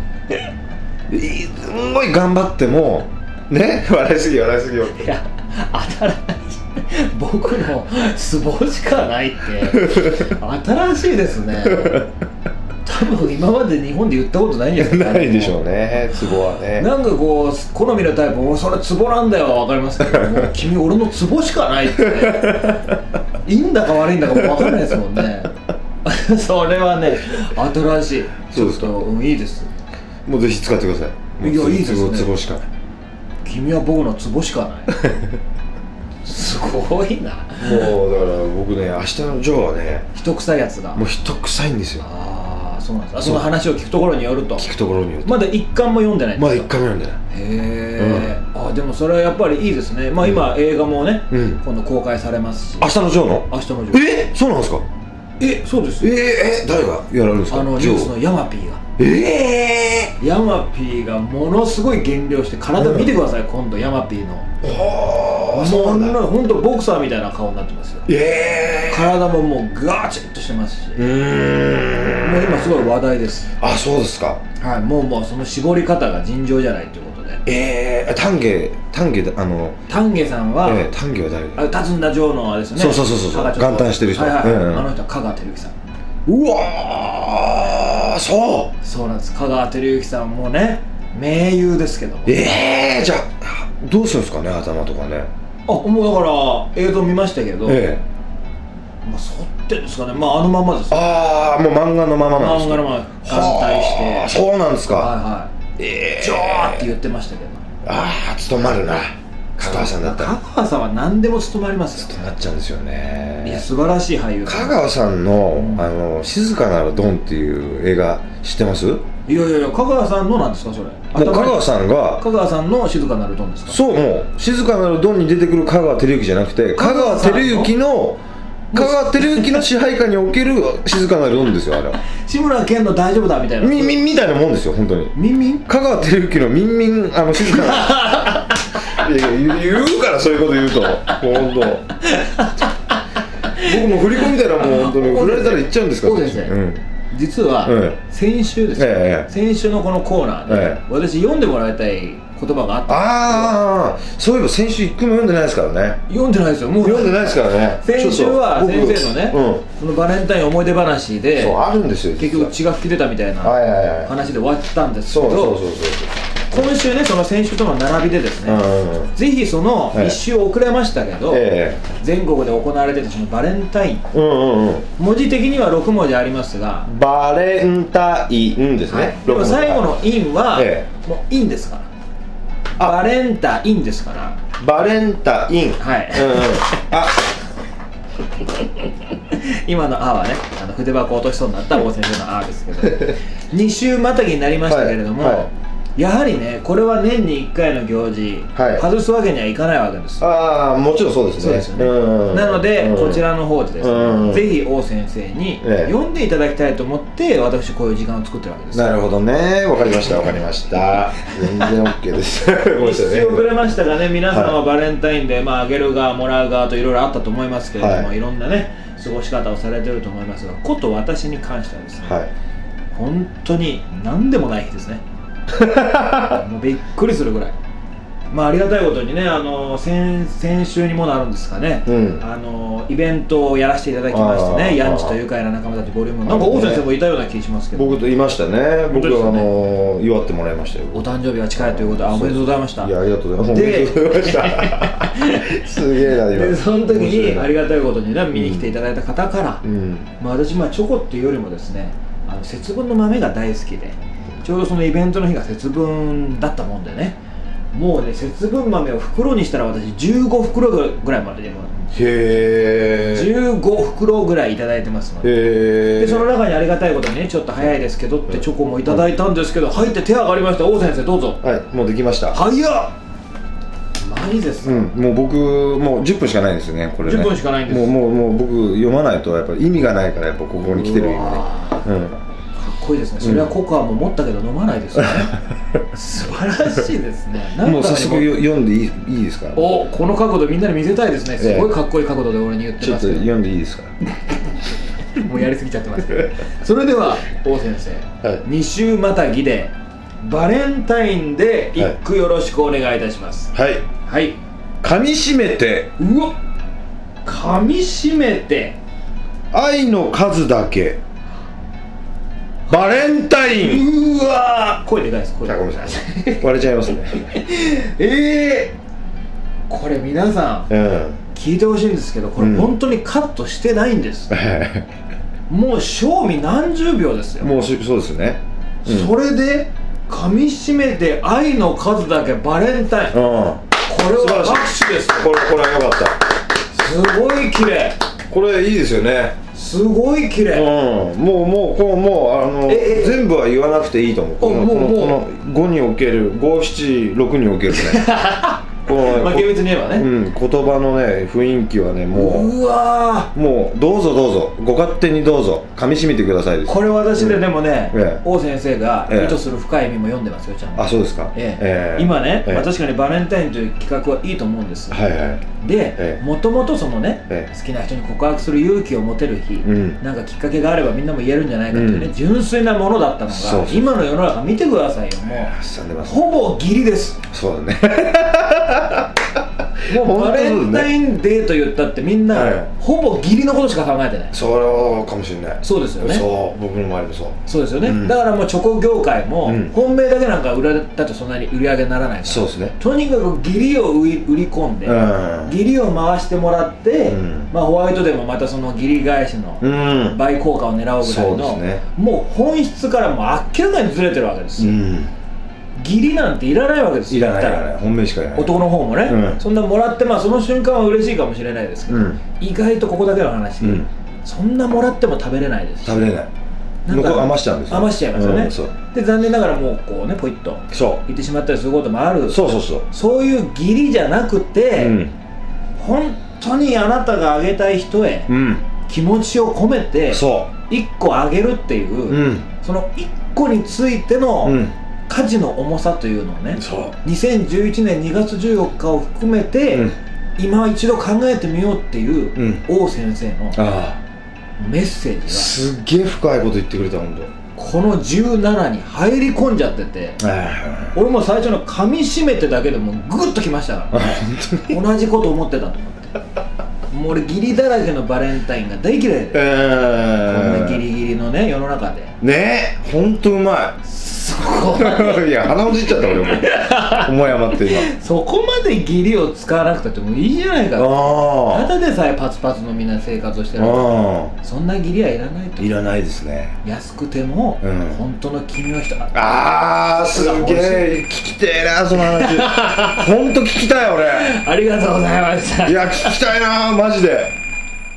すんごい頑張ってもね、笑いすぎ笑いすぎよって。 いや、新しい僕のツボしかないって新しいですね。多分今まで日本で言ったことないんじゃないですか。 ないでしょうね、ツボはね。 なんかこう好みのタイプもそれツボなんだよは分かりますけどもう君俺のツボしかないっていいんだか悪いんだかも分かんないですもんねそれはね新しい。 そうですか。 ちょっと、うん、いいです。 もうぜひ使ってください。 いや、いいですね。 ツボしかない。 君は僕のツボしかないすごいな。 もうだから僕ね、明日のジョーはね、 人臭いやつがもう人臭いんですよ。 ああ、そうなんです。その話を聞くところによると聞くところによるとまだ一巻も読んでないんですか？ まだ一巻も読んでない。 へえ、うん、あ、でもそれはやっぱりいいですね。まあ今、うん、映画もね、うん、今度公開されますし。 明日のジョーの明日のジョー、 え、そうなんですか？ え、そうですよ。 えー、え、誰がやられるんですか？ あのニュースのヤマピーが。 えー、ヤマピーがものすごい減量して体見てください、うん、今度ヤマピーの。 はあ、 そうなんだ。本当ボクサーみたいな顔になってますよ。 えー、 体ももうガチッとしてますし、うーん、 もう今すごい話題です。 あ、そうですか。 はい、もうもうその絞り方が尋常じゃないということで。 えー、丹下丹下あの丹下さんは、 えー、丹下は誰だ？ あ、辰巳城のあれですね。 そうそうそうそう、元旦してる人。 はいはい、うん、あの人は香川照之さん。 うわー、そうそうなんです。香川照之さんもね名優ですけども。 えー、じゃあどうするんですかね、頭とかね。 あ、もうだから映像見ましたけど、ええ、まあ反ってんですかね。まああのままです。 ああ、もう漫画のままなんですか。 漫画のまま眼帯して。 そうなんですか。 はいはい。ええー、ジョーって言ってましたけど。 ああ、務まるな。香川さんだったら。 香川さんは何でも務まりますよ。 務まっちゃうんですよね。 いや、素晴らしい俳優。 香川さんの、うん、あの静かなるドンっていう映画知ってます？ いやいやいや、香川さんのなんですかそれ。 もう香川さんが香川さんの静かなるドンですか？ そう、もう静かなるドンに出てくる香川照之じゃなくて、香川照之の香川照之の支配下における静かなるドンですよ、あれは。 志村けんの大丈夫だみたいな。 みみみたいなもんですよ、本当に。 みんみん？ 香川照之のみんみん、あの静かな。いやいや、言うからそういうこと言うと、もう本当。僕も振り込みたらもう本当に振られたら言っちゃうんですから。 そうですね。うん、実は先週ですね、ええ、先週のこのコーナーで、ええ、私読んでもらいたい言葉があったんですけど。 ああ、そういえば先週一句も読んでないですからね。 読んでないですよ。もう読んでないですからね。 先週は先生のね、うん、そのバレンタイン思い出話で、 そうあるんですよ。 結局血が吹き出たみたいな話で終わったんですけど、 そうそうそうそう。 今週ね、その先週との並びでですね、うん、ぜひその一周遅れましたけど、ええ、全国で行われていたそのバレンタイン、うんうんうん、文字的にはろく文字ありますが、 バレンタインですね、はい、 でも最後のインは、ええ、もうインですから、バレンタインですから、 バレンタイン、 はい、 うんうん、あ今の「あ」はね、あの筆箱落としそうになった大先生の「あ」ですけどに週またぎになりましたけれども、はいはい、やはりね、これは年にいっかいの行事、はい、外すわけにはいかないわけです。 ああ、もちろんそうですね。 そうですよね。うん、なので、うん、こちらの方でですね、うん、ぜひ王先生に読んでいただきたいと思って、私こういう時間を作ってるわけです。 なるほどね、わかりましたわかりました。全然 OK です。 一周遅れましたがね、皆さんはバレンタインで、まあ、あげる側もらう側といろいろあったと思いますけれども、はい、いろんなね過ごし方をされてると思いますが、こと私に関してはですね、はい、本当に何でもない日ですね。もうびっくりするぐらいまあありがたいことにね、あの 先, 先週にもなるんですかね、うん、あのイベントをやらせていただきましてね、ヤンチと愉快な仲間たちボリューム、なんか王先生もいたような気しますけど、 僕といましたね。僕はあの祝ってもらいましたよ。 お誕生日が近いということで、あ、おめでとうございました。 いや、ありがとうございます。おめでとうございましたすげえな。 でその時にありがたいことにね、見に来ていただいた方から、うん、まあ、私、まあ、チョコっていうよりもですね、あの節分の豆が大好きで、ちょうどそのイベントの日が節分だったもんでね、もうね、節分豆を袋にしたら私じゅうごふくろぐらいまででもへじゅうごふくろぐらいいただいてますので、へでその中にありがたいことにね、ちょっと早いですけどってチョコもいただいたんですけど、入って手上がりました。王先生どうぞ。 はい、もうできました。 早っ、マジですか。 うん、もう僕もうじゅっぷんしかないんですよね、これね。 じゅっぷんしかないんです。 もうもうもう僕読まないとやっぱ意味がないから、やっぱここに来てる意味で、うん、かっこいいですね。それはココアも持ったけど飲まないですね、うん、素晴らしいですね。 もう早速読んでいい、いいですか。 お、この角度みんなに見せたいですね。すごいかっこいい角度で俺に言ってますけど、 ちょっと読んでいいですかもうやりすぎちゃってますけどそれでは王先生、はい、に週またぎでバレンタインで一句よろしくお願いいたします。 はいはい。 噛み締めて、 うわっ、噛み締めて愛の数だけバレンタイン。 うわー、声でかいです。声でかい。 ごめんなさい割れちゃいますねえー、これ皆さん、うん、聞いてほしいんですけど、これ本当にカットしてないんです、うん、もう賞味何十秒ですよ。 もうそうですね、 うん、それで噛み締めて愛の数だけバレンタイン、うん、これは拍手です。 これ、これはよかった。 すごい綺麗。 これいいですよね。 すごい綺麗。 うん、もうもうこうもうあの全部は言わなくていいと思う。このこのこのごにおけるご、なな、ろくにおけるねこのまあ厳密に言えばね、 うん、言葉のね雰囲気はね、もううわもうどうぞどうぞご勝手にどうぞ噛み締めてくださいです。 これ私ででもね、うん、ええ、王先生が意図する深い意味も読んでますよ、ちゃんと。 あ、そうですか。 ええええ、今ね、ええ、まあ、確かにバレンタインという企画はいいと思うんです。 はいはい。 で、もともとそのね、ええ、好きな人に告白する勇気を持てる日、うん、なんかきっかけがあればみんなも言えるんじゃないかというね、うん、純粋なものだったのが、そうそうそう、今の世の中見てくださいよ。もうほぼ義理です。 そうだねもうバレンタインデーと言ったってみんな、はい、ほぼ義理のことしか考えてない。 そうかもしれない。 そうですよね。 そう、僕の周りもそう。 そうですよね、うん、だからもうチョコ業界も、うん、本命だけなんか売られたとそんなに売り上げにならないから、 そうですね、 とにかく義理を売り込んで、うん、義理を回してもらって、うん、まあ、ホワイトでもまたその義理返しの倍効果を狙うぐらいの、そうですね、もう本質からもう明らかにずれてるわけですよ、うん、義理なんていらないわけですよ。 いらないいらない、本命しかいらない。 男の方もね、うん、そんなもらって、まあその瞬間は嬉しいかもしれないですけど、うん、意外とここだけの話、うん、そんなもらっても食べれないですし、 食べれない、なんか余しちゃうんですよ。 余しちゃいますよね、うん、そうで残念ながらもうこうね、ポイッといってしまったりすることもある。 そうそうそう、 そういう義理じゃなくて、うん、本当にあなたがあげたい人へ、うん、気持ちを込めていっこあげるっていう、うん、そのいっこについての、うん、価値の重さというのをね、にせんじゅういちねんにがつじゅうよっかを含めて、うん、今一度考えてみようっていう、うん、王先生のメッセージがすっげえ深いこと言ってくれた。本当このじゅうななに入り込んじゃってて、俺も最初の噛み締めてだけでもグッときましたから同じこと思ってたと思ってもう俺義理だらけのバレンタインが大嫌いで、えー、こんなギリギリのね世の中でねえ、ほんとうまい。そこいや鼻をじっちゃった俺も思い余って今そこまで義理を使わなくたってもいいじゃないかと。ただでさえパツパツのみんな生活をしてるのに、そんな義理はいらないと。 いらないですね。 安くても、うん、本当の君の人。 ああ、すげえ聞きてえなその話本当聞きたい俺。 ありがとうございました。 いや聞きたいなマジで。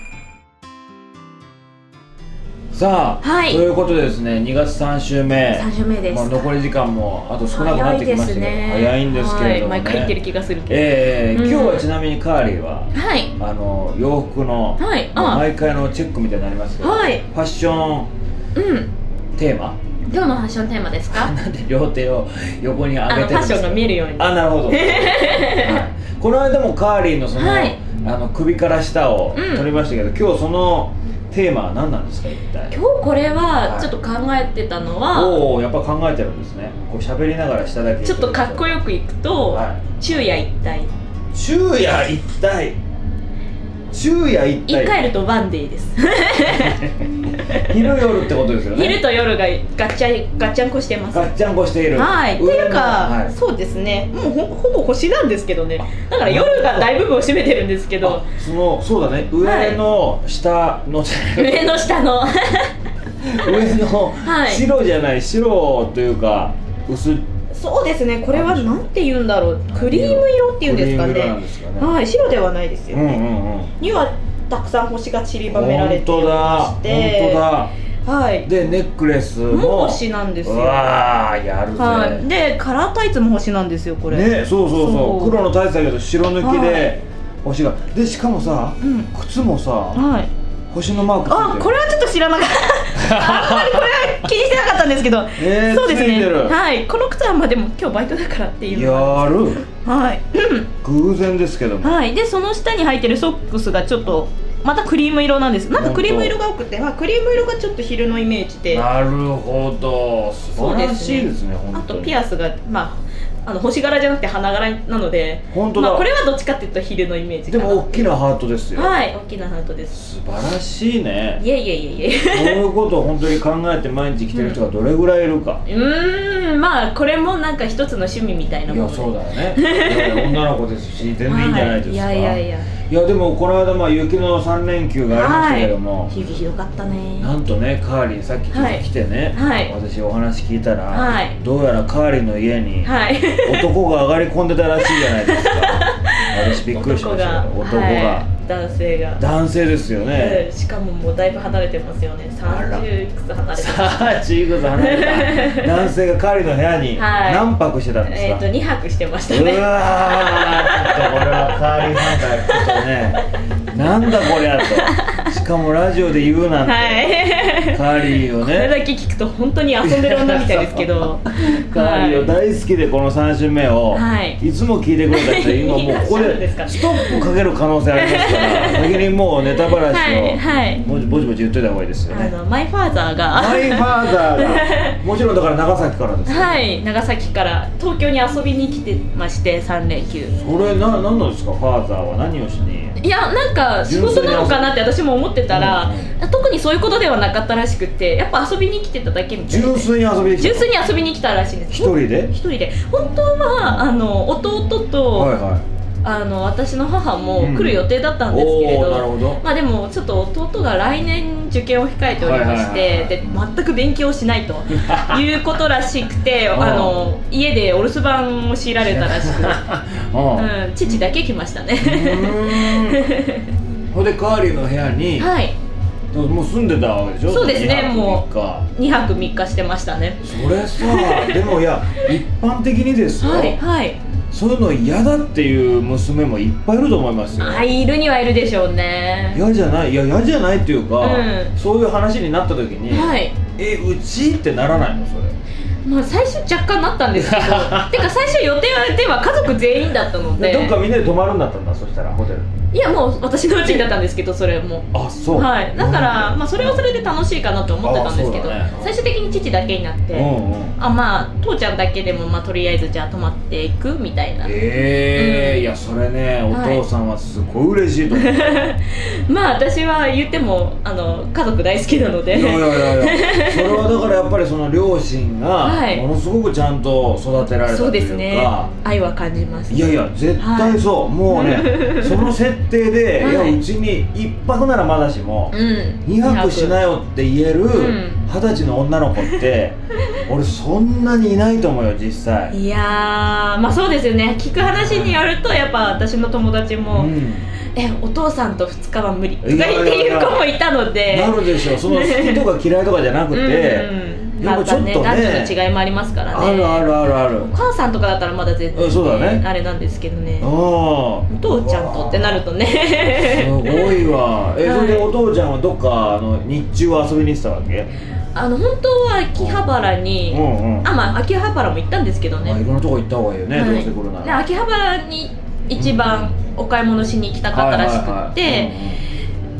さあ、はい、ということでですね、にがつさん週目、 さん週目です、 まあ、残り時間もあと少なくなってきましたけど、早いんですけれどもね、 はい、毎回言ってる気がするけど、 えーうん、今日はちなみにカーリーは、はい、あの洋服の、はい、毎回のチェックみたいになりますけど、はい、ファッション、うん、テーマ今日のファッションテーマですか？ なんで両手を横に上げてるんですか？ ファッションが見えるように。 あ、なるほど、はい、この間もカーリーのその、はい、あの首から下を撮りましたけど、うん、今日そのテーマは何なんですか一体。 今日これはちょっと考えてたのは、はい、 おおやっぱ考えてるんですね。こう喋りながら下だけちょっとかっこよくいくと、はい、昼夜一体。 昼夜一体昼夜一体言い換えるとワンデーです昼夜ってことですよね。 昼と夜がガッチャンガッチャンコしてます。 ガッチャンコしている。 はい。っていうか、はい、そうですね。もう ほ, ほぼ星なんですけどね。だから夜が大部分を占めてるんですけど。 そのそうだね。上の下の、はい、 上の下の上の白じゃない白というか薄い。 そうですね。これはなんて言うんだろう。クリーム色っていうんですかね。 クリーム色なんですかね。 はい。白ではないですよね。うんうんうん、にはたくさん星が散りばめられていまして。 本当だ。 はい、 でネックレスもも星なんですよ。 うわーやるぜ、 はい、でカラータイツも星なんですよこれね。そうそうそう、そう黒のタイツだけど白抜きで星が、はい、でしかもさ、うん、靴もさ、はい、星のマークついてる。 あこれはちょっと知らなかったあんまりこれは気にしてなかったんですけど、 えー、 そうですね。 ついてる。 はい、この靴はまあでも今日バイトだからっていうのやる。 はい、 偶然ですけども、 はい、でその下に履いてるソックスがちょっとまたクリーム色なんです。なんかクリーム色が多くて、まあ、クリーム色がちょっと昼のイメージで。 なるほど、素晴らしいですね。 あとピアスが、まあ、あの星柄じゃなくて花柄なので、 本当だ、 まあ、これはどっちかっていうと昼のイメージかな。 でも大きなハートですよ。 はい、大きなハートです。 素晴らしいね。 いえいえいえいえそういうことを本当に考えて毎日着てる人がどれぐらいいるか。 うん、うーん、まあこれもなんか一つの趣味みたいなもので。 いやそうだよね女の子ですし全然いいんじゃないですか。 はい、いやいやいやいやでもこの間まあ雪のさん連休がありましたけども、 はい、雪ひどかったね。 なんとねカーリーさっき来てね、はい、私お話聞いたら、はい、どうやらカーリーの家に男が上がり込んでたらしいじゃないですか私びっくりしましたけど、男が、はい、男性が男性ですよね、 うん、しかももうだいぶ離れてますよね。さんじゅういくつ離れてます。 さんじゅういくつ離れてた男性がカーリーの部屋に何泊してたんですか。 はい、えーとにはくしてましたね。 うわーちょっとこれはカーリーファンから聞くとねなんだこりゃと、しかもラジオで言うなんて、はい、カーリーをねこれだけ聞くと本当に遊んでる女みたいですけどカーリーを大好きでこのさん週目を、はい、いつも聞いてくれた人今もうここでストップかける可能性ありますから先にもうネタばらしを、はいはい、ぼちぼち言っといた方がいいですよね。 あのマイファーザーがマイファーザーがもちろんだから長崎からですよ。 はい、長崎から東京に遊びに来てましてさん連休。 それな何なんですか。ファーザーは何をしに。 いやなんか仕事なのかなって私も思ってたら、うんうん、特にそういうことではなかったらしくて、やっぱ遊びに来てただけみたいな。 純粋に遊びに来た。 純粋に遊びに来たらしいんです。 一人で一人で本当はあの弟と、はいはい、あの私の母も来る予定だったんですけれど、うん、なるほど。まあでもちょっと弟が来年受験を控えておりまして、はいはいはいはい、で全く勉強しないということらしくてあの家でお留守番を強いられたらしく、うん、父だけ来ましたね。 ほんでカーリーの部屋に、はい、もう住んでたわけでしょ。 そうですね、もうにはくみっかしてましたね。 それさでもいや一般的にですよ、 はいはい、 そういうの嫌だっていう娘もいっぱいいると思いますよ。 あ、いるにはいるでしょうね。 嫌じゃない、いや嫌じゃないっていうか、うん、そういう話になった時に、はい、えうちってならないのそれ。 まあ、最初若干なったんですけどてか最初予定では家族全員だったのでどっかみんなで泊まるんだったんだ。そしたらホテル。 いやもう私のうちだったんですけどそれも。 あそう、 はい、だから、まあ、それはそれで楽しいかなと思ってたんですけど、ね、最終的に父だけになって、うんうん、あまあ父ちゃんだけでも、まあ、とりあえずじゃあ泊まっていくみたいな。 ええーうん、いやそれねお父さんはすごい嬉しいと思う、はい、 まあ私は言ってもあの家族大好きなので。 いやいやいやいやそれはだからやっぱりその両親がものすごくちゃんと育てられたというか、そうですね、 愛は感じます。 いやいや絶対そう、はい、もうねその設定で、はい、いやうちにいっぱくならまだしも、うん、にはくしなよって言えるはたちの女の子って俺そんなにいないと思うよ実際。 いやーまあそうですよね。聞く話によるとやっぱ私の友達も、うん、えお父さんとふつかは無理とか言っていう子もいたので。 なるでしょ。その好きとか嫌いとかじゃなくて、うんうん、 やっぱちょっとね、男女の違いもありますからね。 あるあるあるある。 お母さんとかだったらまだ全然、 そうだね、 あれなんですけどね。お父ちゃんとってなるとねすごいわ。え、それでお父ちゃんはどっかあの日中は遊びに行ってたわけ？ あの本当は秋葉原に、うんうん、あまあ秋葉原も行ったんですけどね。 あいろんなとこ行った方がいいよね、はい、どうせ来るなら。 で秋葉原に一番お買い物しに行きたかったらしくって、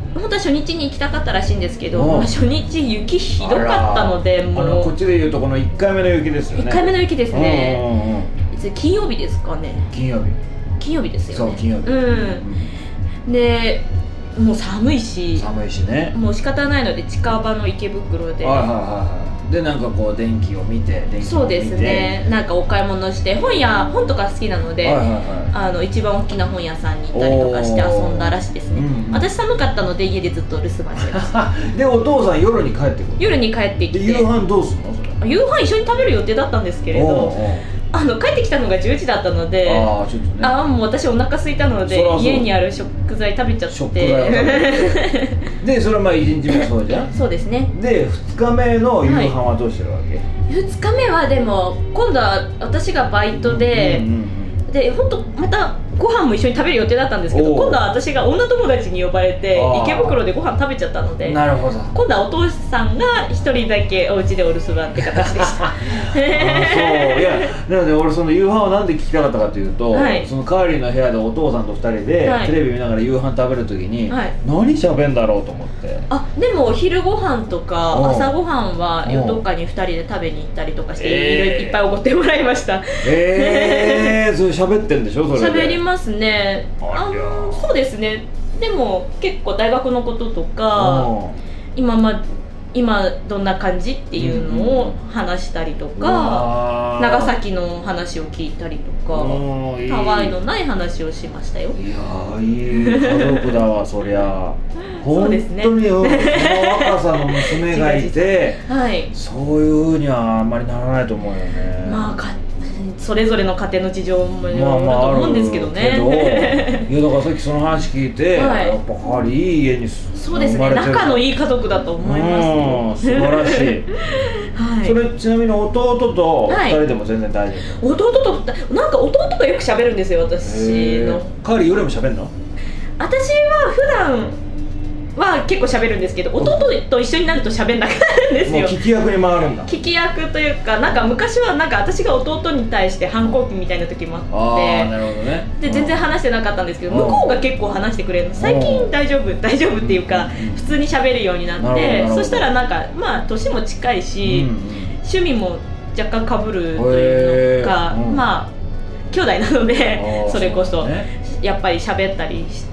本当は初日に行きたかったらしいんですけど、まあ、初日雪ひどかったので、もうあのこっちでいうとこのいっかいめの雪ですよね。 いっかいめの雪ですね。金曜日ですかね。 金曜日金曜日ですよね。 そう金曜日、 うん、でもう寒いし寒いしね、 もう仕方ないので近場の池袋で、 はいはいはい、でなんかこう電気を見て電気を見てそうですね、なんかお買い物して本屋本とか好きなので、はいはいはい、あの一番大きな本屋さんに行ったりとかして遊んだらしいですね、うんうん、私寒かったので家でずっと留守番してましたでお父さん夜に帰ってくる夜に帰ってきて、 夕飯どうすんのそれ。 夕飯一緒に食べる予定だったんですけれど、あの帰ってきたのがじゅうじだったので、 あちょっとね、 あもう私お腹空いたので家にある食材食べちゃって、食材を食べでそれはまあいちにちめそうじゃんそうですね。 でふつかめの夕飯はどうしてるわけ、はい、 ふつかめはでも今度は私がバイトで、うんうんうん、で本当またご飯も一緒に食べる予定だったんですけど、今度は私が女友達に呼ばれて池袋でご飯食べちゃったので、 なるほど、 今度はお父さんが一人だけお家でお留守番って形でしたあそういやなので俺その夕飯をなんで聞きたかったかというと、はい、そのカーリーの部屋でお父さんとふたりで、はい、テレビ見ながら夕飯食べるときに、はい、何喋んだろうと思って。 あでもお昼ご飯とか朝ご飯はどっかにふたりで食べに行ったりとかして、えー、いっぱいおごってもらいました。 えー、それ喋ってんでしょそれで。 喋りますね。あのそうですね。でも結構大学のこととか今ま今どんな感じっていうのを話したりとか、うん、長崎の話を聞いたりとか、たわいのない話をしましたよ。 いやーいい家族だわそりゃそうですね、 本当にその若さの娘がいてはい、 そういう風にはあんまりならないと思うよね。 まあかそれぞれの家庭の事情もあると思うんですけどね、まあまあ、 いやだからさっきその話聞いて、はい、やっぱかなりいい家にそうですね、仲のいい家族だと思います、 素晴らしい、はい、それちなみに弟とふたりでも全然大丈夫、 はい、弟となんか弟がよく喋るんですよ私の。 カーリーよりも喋るの？ 私は普段は結構喋るんですけど、弟と一緒になると喋んなくなるんですよ。 もう聞き役に回るんだ。 聞き役というか、なんか昔はなんか私が弟に対して反抗期みたいな時もあって、 あーなるほどね。 で全然話してなかったんですけど、向こうが結構話してくれるの。最近大丈夫大丈夫っていうか普通に喋るようになって、そしたらなんかまあ年も近いし、うん、趣味も若干被るというのか、まあ兄弟なのでそれこそやっぱり喋ったりして、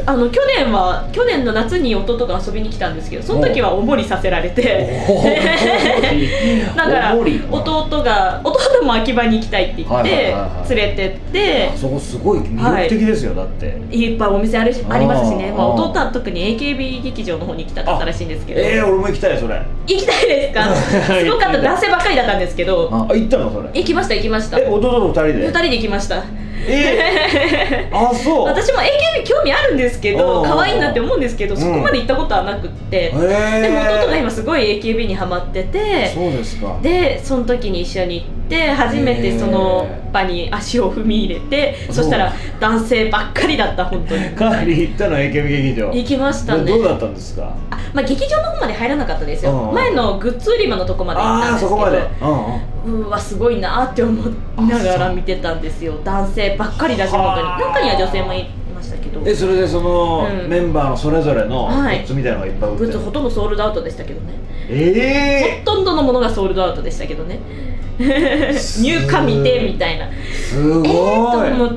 あの去年は去年の夏に弟が遊びに来たんですけど、その時はおもりさせられてだから弟が弟も秋葉に行きたいって言って連れてって、 そこすごい魅力的ですよ、はい、だっていっぱいお店あるしありますしね。まあ、弟は特に エーケービー 劇場の方に行きたかったらしいんですけど。 えー、俺も行きたいそれ。 行きたいですか？すごかった男性ばっかりだったんですけど。 あ、行ったのそれ？ 行きました行きました。 え、弟とふたりで？ ふたりで行きました。 えー、あ、そう。 私も エーケービー 興味あるんですけど、可愛いなって思うんですけど、そこまで行ったことはなくって、うん、でも弟が今すごい エーケービー にハマってて、 そうですか。 でその時に一緒に行って初めてその場に足を踏み入れて、そしたら男性ばっかりだった。本当にカーリー行ったの？ エーケービー 劇場行きましたね。 どうだったんですか？ あ、まあ、劇場の方まで入らなかったですよ。うんうん、前のグッズ売り場のとこまで行ったんですけど、あ、そこまで、うんうん、うわすごいなって思いながら見てたんですよ。男性ばっかりだし、本当に中には女性もいましたけど。 え、それでその、うん、メンバーのそれぞれのグッズみたいなのがいっぱい売ってる、 グッズほとんどソールドアウトでしたけどね。 えー、 ほとんどのものがソールドアウトでしたけどね入荷見てみたいな、 すごい、えー、と思って、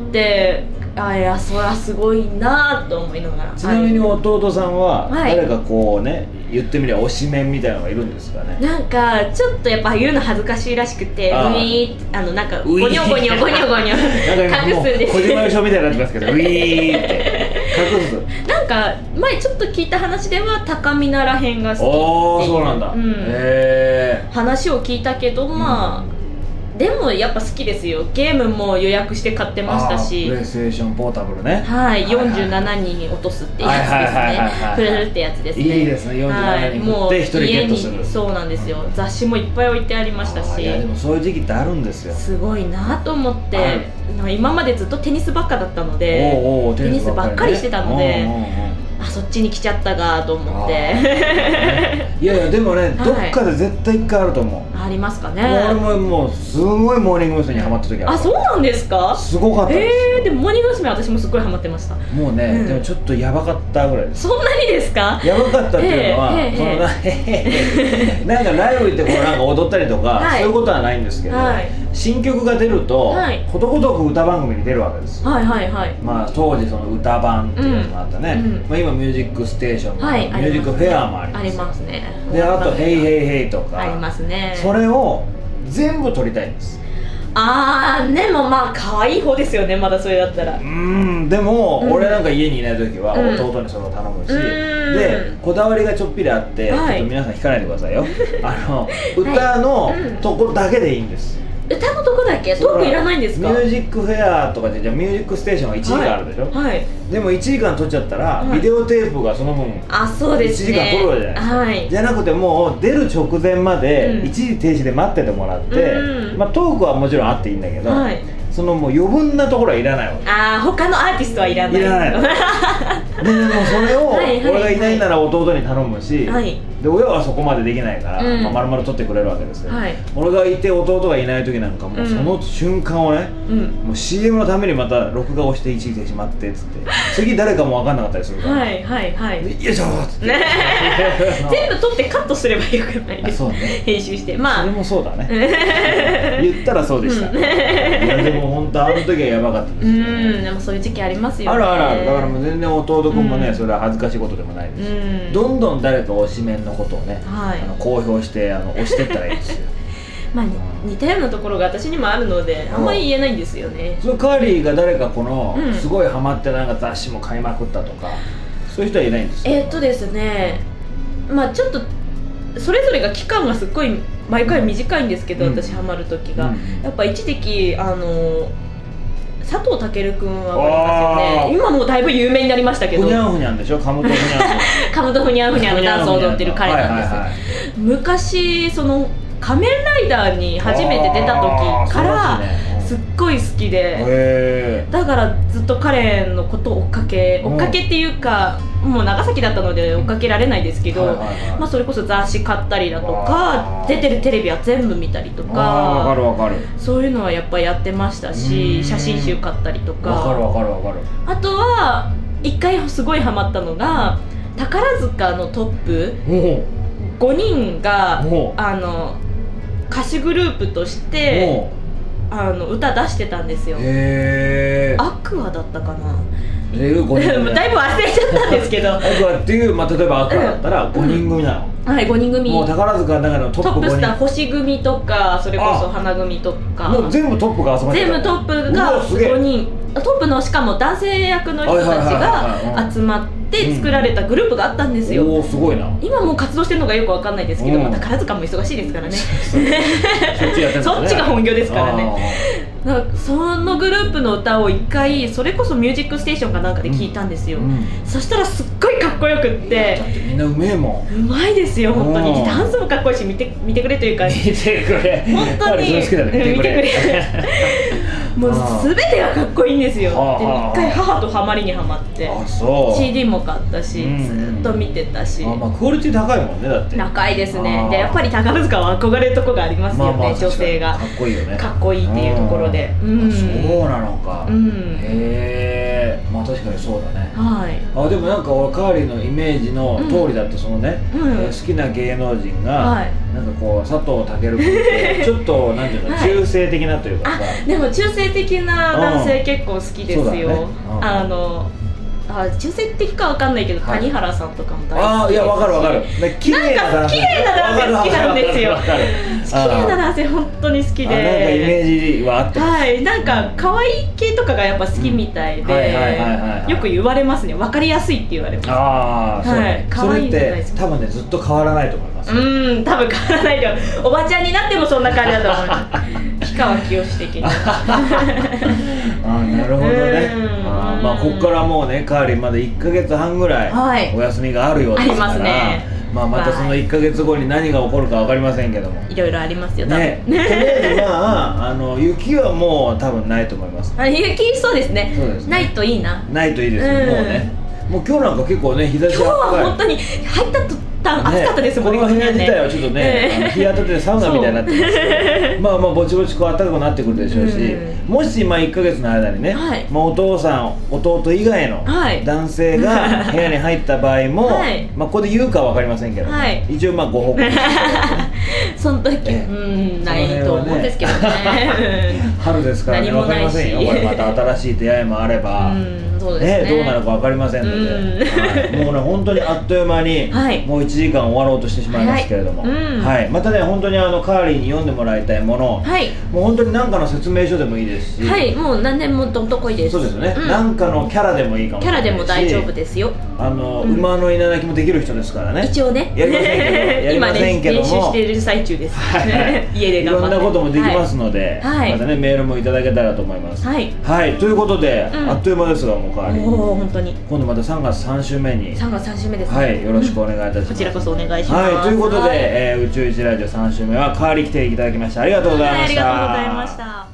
あ、いやそれはすごいなと思いながら。 ちなみに弟さんは誰かこうね、はい、言ってみれば推しメンみたいなのがいるんですかね。 なんかちょっとやっぱ言うの恥ずかしいらしくて、あウィーあのなんかゴニョゴニョゴニョゴニョ隠すんです。 小島よしおみたいになってますけどウィーって隠す。 なんか前ちょっと聞いた話では高見ならへんが好きっていう、 おー、そうなんだ、うん、へー話を聞いたけど、まあ、うん、でもやっぱ好きですよ。ゲームも予約して買ってましたし、 プレイステーションポータブルね、 はい、よんじゅうななにんに落とすってやつですね。くれるってやつですね。 いいですね。よんじゅうななにん振ってひとりゲットする、はい、 そうなんですよ。雑誌もいっぱい置いてありましたし、 いやでもそういう時期ってあるんですよ。 すごいなと思って、今までずっとテニスばっかだったので、おうおうテニスばっかりしてたので、おうおうおうあ、そっちに来ちゃったかと思っていやいやでもね、どっかで絶対いっかいあると思う。 ありますかね。 俺ももうすごいモーニング娘。にハマった時ある。 あ、そうなんですか。 すごかったです。 えー、でもモーニング娘。私もすごいハマってました。 もうね、うん、でもちょっとやばかったぐらいです。 そんなにですか。 やばかったっていうのは、えーえー、そのな、えー、なんかライブ行ってこうなんか踊ったりとか、はい、そういうことはないんですけど、はい、新曲が出ると、はい、ことごとく歌番組に出るわけです。 はいはいはい。 まあ当時その歌番っていうのがあったね。うん、まあ今ミュージックステーションも、はい、ミュージックフェアもあります。 ありますね。 であとヘイヘイヘイとかありますね。 それを全部撮りたいんです。 あー、でもまあ可愛い方ですよね、まだそれだったら。 うーん、でも、うん、俺なんか家にいない時は弟にそれを頼むし、うん、でこだわりがちょっぴりあって、はい、ちょっと皆さん引かないでくださいよあの歌のとこだけでいいんです、 はい、歌のとこだけ？トークいらないんですか？ ミュージックフェアとかでじゃあミュージックステーションはいちじかんあるでしょ、はいはい、でもいちじかん撮っちゃったら、はい、ビデオテープがその分あ、そうですね、 いちじかん撮るわけじゃないですか、はい、じゃなくてもう出る直前まで一時停止で待っててもらって、うん、まあ、トークはもちろんあっていいんだけど、はい、そのもう余分なところはいらないわけ。 ああ、他のアーティストはいらない。いらないのでもそれを俺がいないなら弟に頼むし、はい、で親はそこまでできないから、うん、まあ、丸々取ってくれるわけですよ、はい、俺がいて弟がいない時なんかもうその瞬間をね、うん、もう シーエム のためにまた録画をして一時停止待ってっつって次誰かも分かんなかったりするから、 はいはいはい、 よいしょーっつって、ね、 全部撮ってカットすればよくないですか、ね、編集して。まあそれもそうだね言ったらそうでした、うん、いやでも本当あの時はやばかったですよね。 うん、でもそういう時期ありますよね。 あるあるある。だからもう全然弟君もね、うん、それは恥ずかしいことでもないですし、うん、どんどん誰か推しメンのことをね、はい、あの公表してあの推してったらいいですよまあ、似たようなところが私にもあるのであんまり言えないんですよね。 それカーリーが誰かこの、うん、すごいハマってなんか雑誌も買いまくったとかそういう人はいないんですか？ えー、っとですね、まあちょっとそれぞれが期間がすっごい毎回短いんですけど、うん、私ハマる時が、うん、やっぱ一時期あの佐藤健君は分かりますよね。今もうだいぶ有名になりましたけど、 ふにゃんふにゃんでしょ、カムトふにゃんカムトふにゃんふにゃんのダンスを踊ってる彼なんですよ、はいはいはい、昔その仮面ライダーに初めて出た時からすっごい好きで、だからずっと彼のことを追っかけ追っかけっていうか、もう長崎だったので追っかけられないですけど、はいはいはい、まあ、それこそ雑誌買ったりだとか出てるテレビは全部見たりとか、 わかるわかる、 そういうのはやっぱりやってましたし、写真集買ったりとか、 わかるわかるわかる。 あとは一回すごいハマったのが宝塚のトップごにんがあの歌手グループとしてあの歌出してたんですよ。へー、アクアだったかな、だいぶ忘れちゃったんですけどアクアっていう、まあ、例えばアクアだったらごにん組なの、 うん、はい、ごにん組、 もう宝塚の中のトップごにん、トップスター星組とかそれこそ花組とかもう全部トップが集まってた、全部トップがごにん、トップのしかも男性役の人たちが集まって作られたグループがあったんですよ、うん、 おー、すごいな。 今もう活動してるのがよくわかんないですけど、うん、まあ、宝塚も忙しいですからねそっちが本業ですからね。だからそのグループの歌を一回それこそミュージックステーションかなんかで聞いたんですよ、うんうん、そしたらすっごいかっこよくって、 だってみんなうめえもん、 うまいですよ本当に。ダンスもかっこいいし、見て見てくれというか見てくれ、 本当に好きだね、見てくれもう全てがかっこいいんですよ。で一回母とハマりにハマって、あ、そう シーディー も買ったし、うん、ずっと見てたし、 あ、まあ、クオリティ高いもんね、だって高いですね。でやっぱり宝塚は憧れるとこがありますよね、まあまあ、女性がかっこいいよね、 かっこいいっていうところで、うん、 そうなのか、うん、へえ、まあ確かにそうだね、はい、あ、でもなんか俺カーリーのイメージの通りだと、そのね、うん、好きな芸能人が、はい、なんかこう佐藤健君ってちょっとなんていうの、はい、中性的なというかさ、 あ、でも中性的な男性結構好きですよ、ね、あのあ、中性的かわかんないけど、はい、谷原さんとかも大好きですし、 あ、いや、わかるわかる、綺麗な男性、 綺麗な男性好きなんですよ綺麗な男性本当に好きで、なんかイメージはあってます、 はい、なんか可愛い系とかがやっぱ好きみたいで、よく言われますね、分かりやすいって言われます。ああ、そう、はい、可愛いんじゃないですか。 それって多分ねずっと変わらないと思います。 うん、多分変わらないで、おばちゃんになってもそんな感じだと思います氷川きよし的にあ、 なるほどね。あ、まあここからもうねカーリーまでいっかげつはんぐらいお休みがあるようですから、はい、ありますね。まあ、またそのいっかげつごに何が起こるか分かりませんけども、 いろいろありますよね。とりあえずまああの雪はもう多分ないと思います。 あ、雪、そうですね。そうですね。ないといいな。 ないといいですよ、うん、もうね。もう今日なんか結構ね日差しが今日は本当に入ったとた暑かったですもんね。 この部屋自体はちょっとね、日当たってサウナみたいになってますけど、まあまあぼちぼちこう暖かくなってくるでしょうし、もしまあいっかげつの間にね、まあお父さん弟以外の男性が部屋に入った場合も、まあここで言うかは分かりませんけど、一応まあご報告してその時うんないと思うんですけどね。 春ですからね、分かりませんよ。これまた新しい出会いもあれば。 そうですね、 どうなるか分かりませんので、もうね本当にあっという間にもういちじかん終わろうとしてしまいますけれども、はい、またね本当にあのカーリーに読んでもらいたいもの、もう本当に何かの説明書でもいいですし、 はいもう何年もどんとこいです。 そうですね、何かのキャラでもいいかもしれないし、 キャラでも大丈夫ですよ。 あの馬の稲鳴きもできる人ですからね、 一応ねやりませんけどやりませんけども今ね練習している最中です。家で頑張っていろんなこともできますので、またねメールもいただけたらと思います。はいということであっという間ですがもうカーリー今度またさんがつさん週目にさんがつさん週目ですね。 はい、よろしくお願いいたします。 こちらこそお願いします。 はい、ということで、えー、宇宙一ラジオさん週目はカーリー来ていただきましてありがとうございました。 ありがとうございました。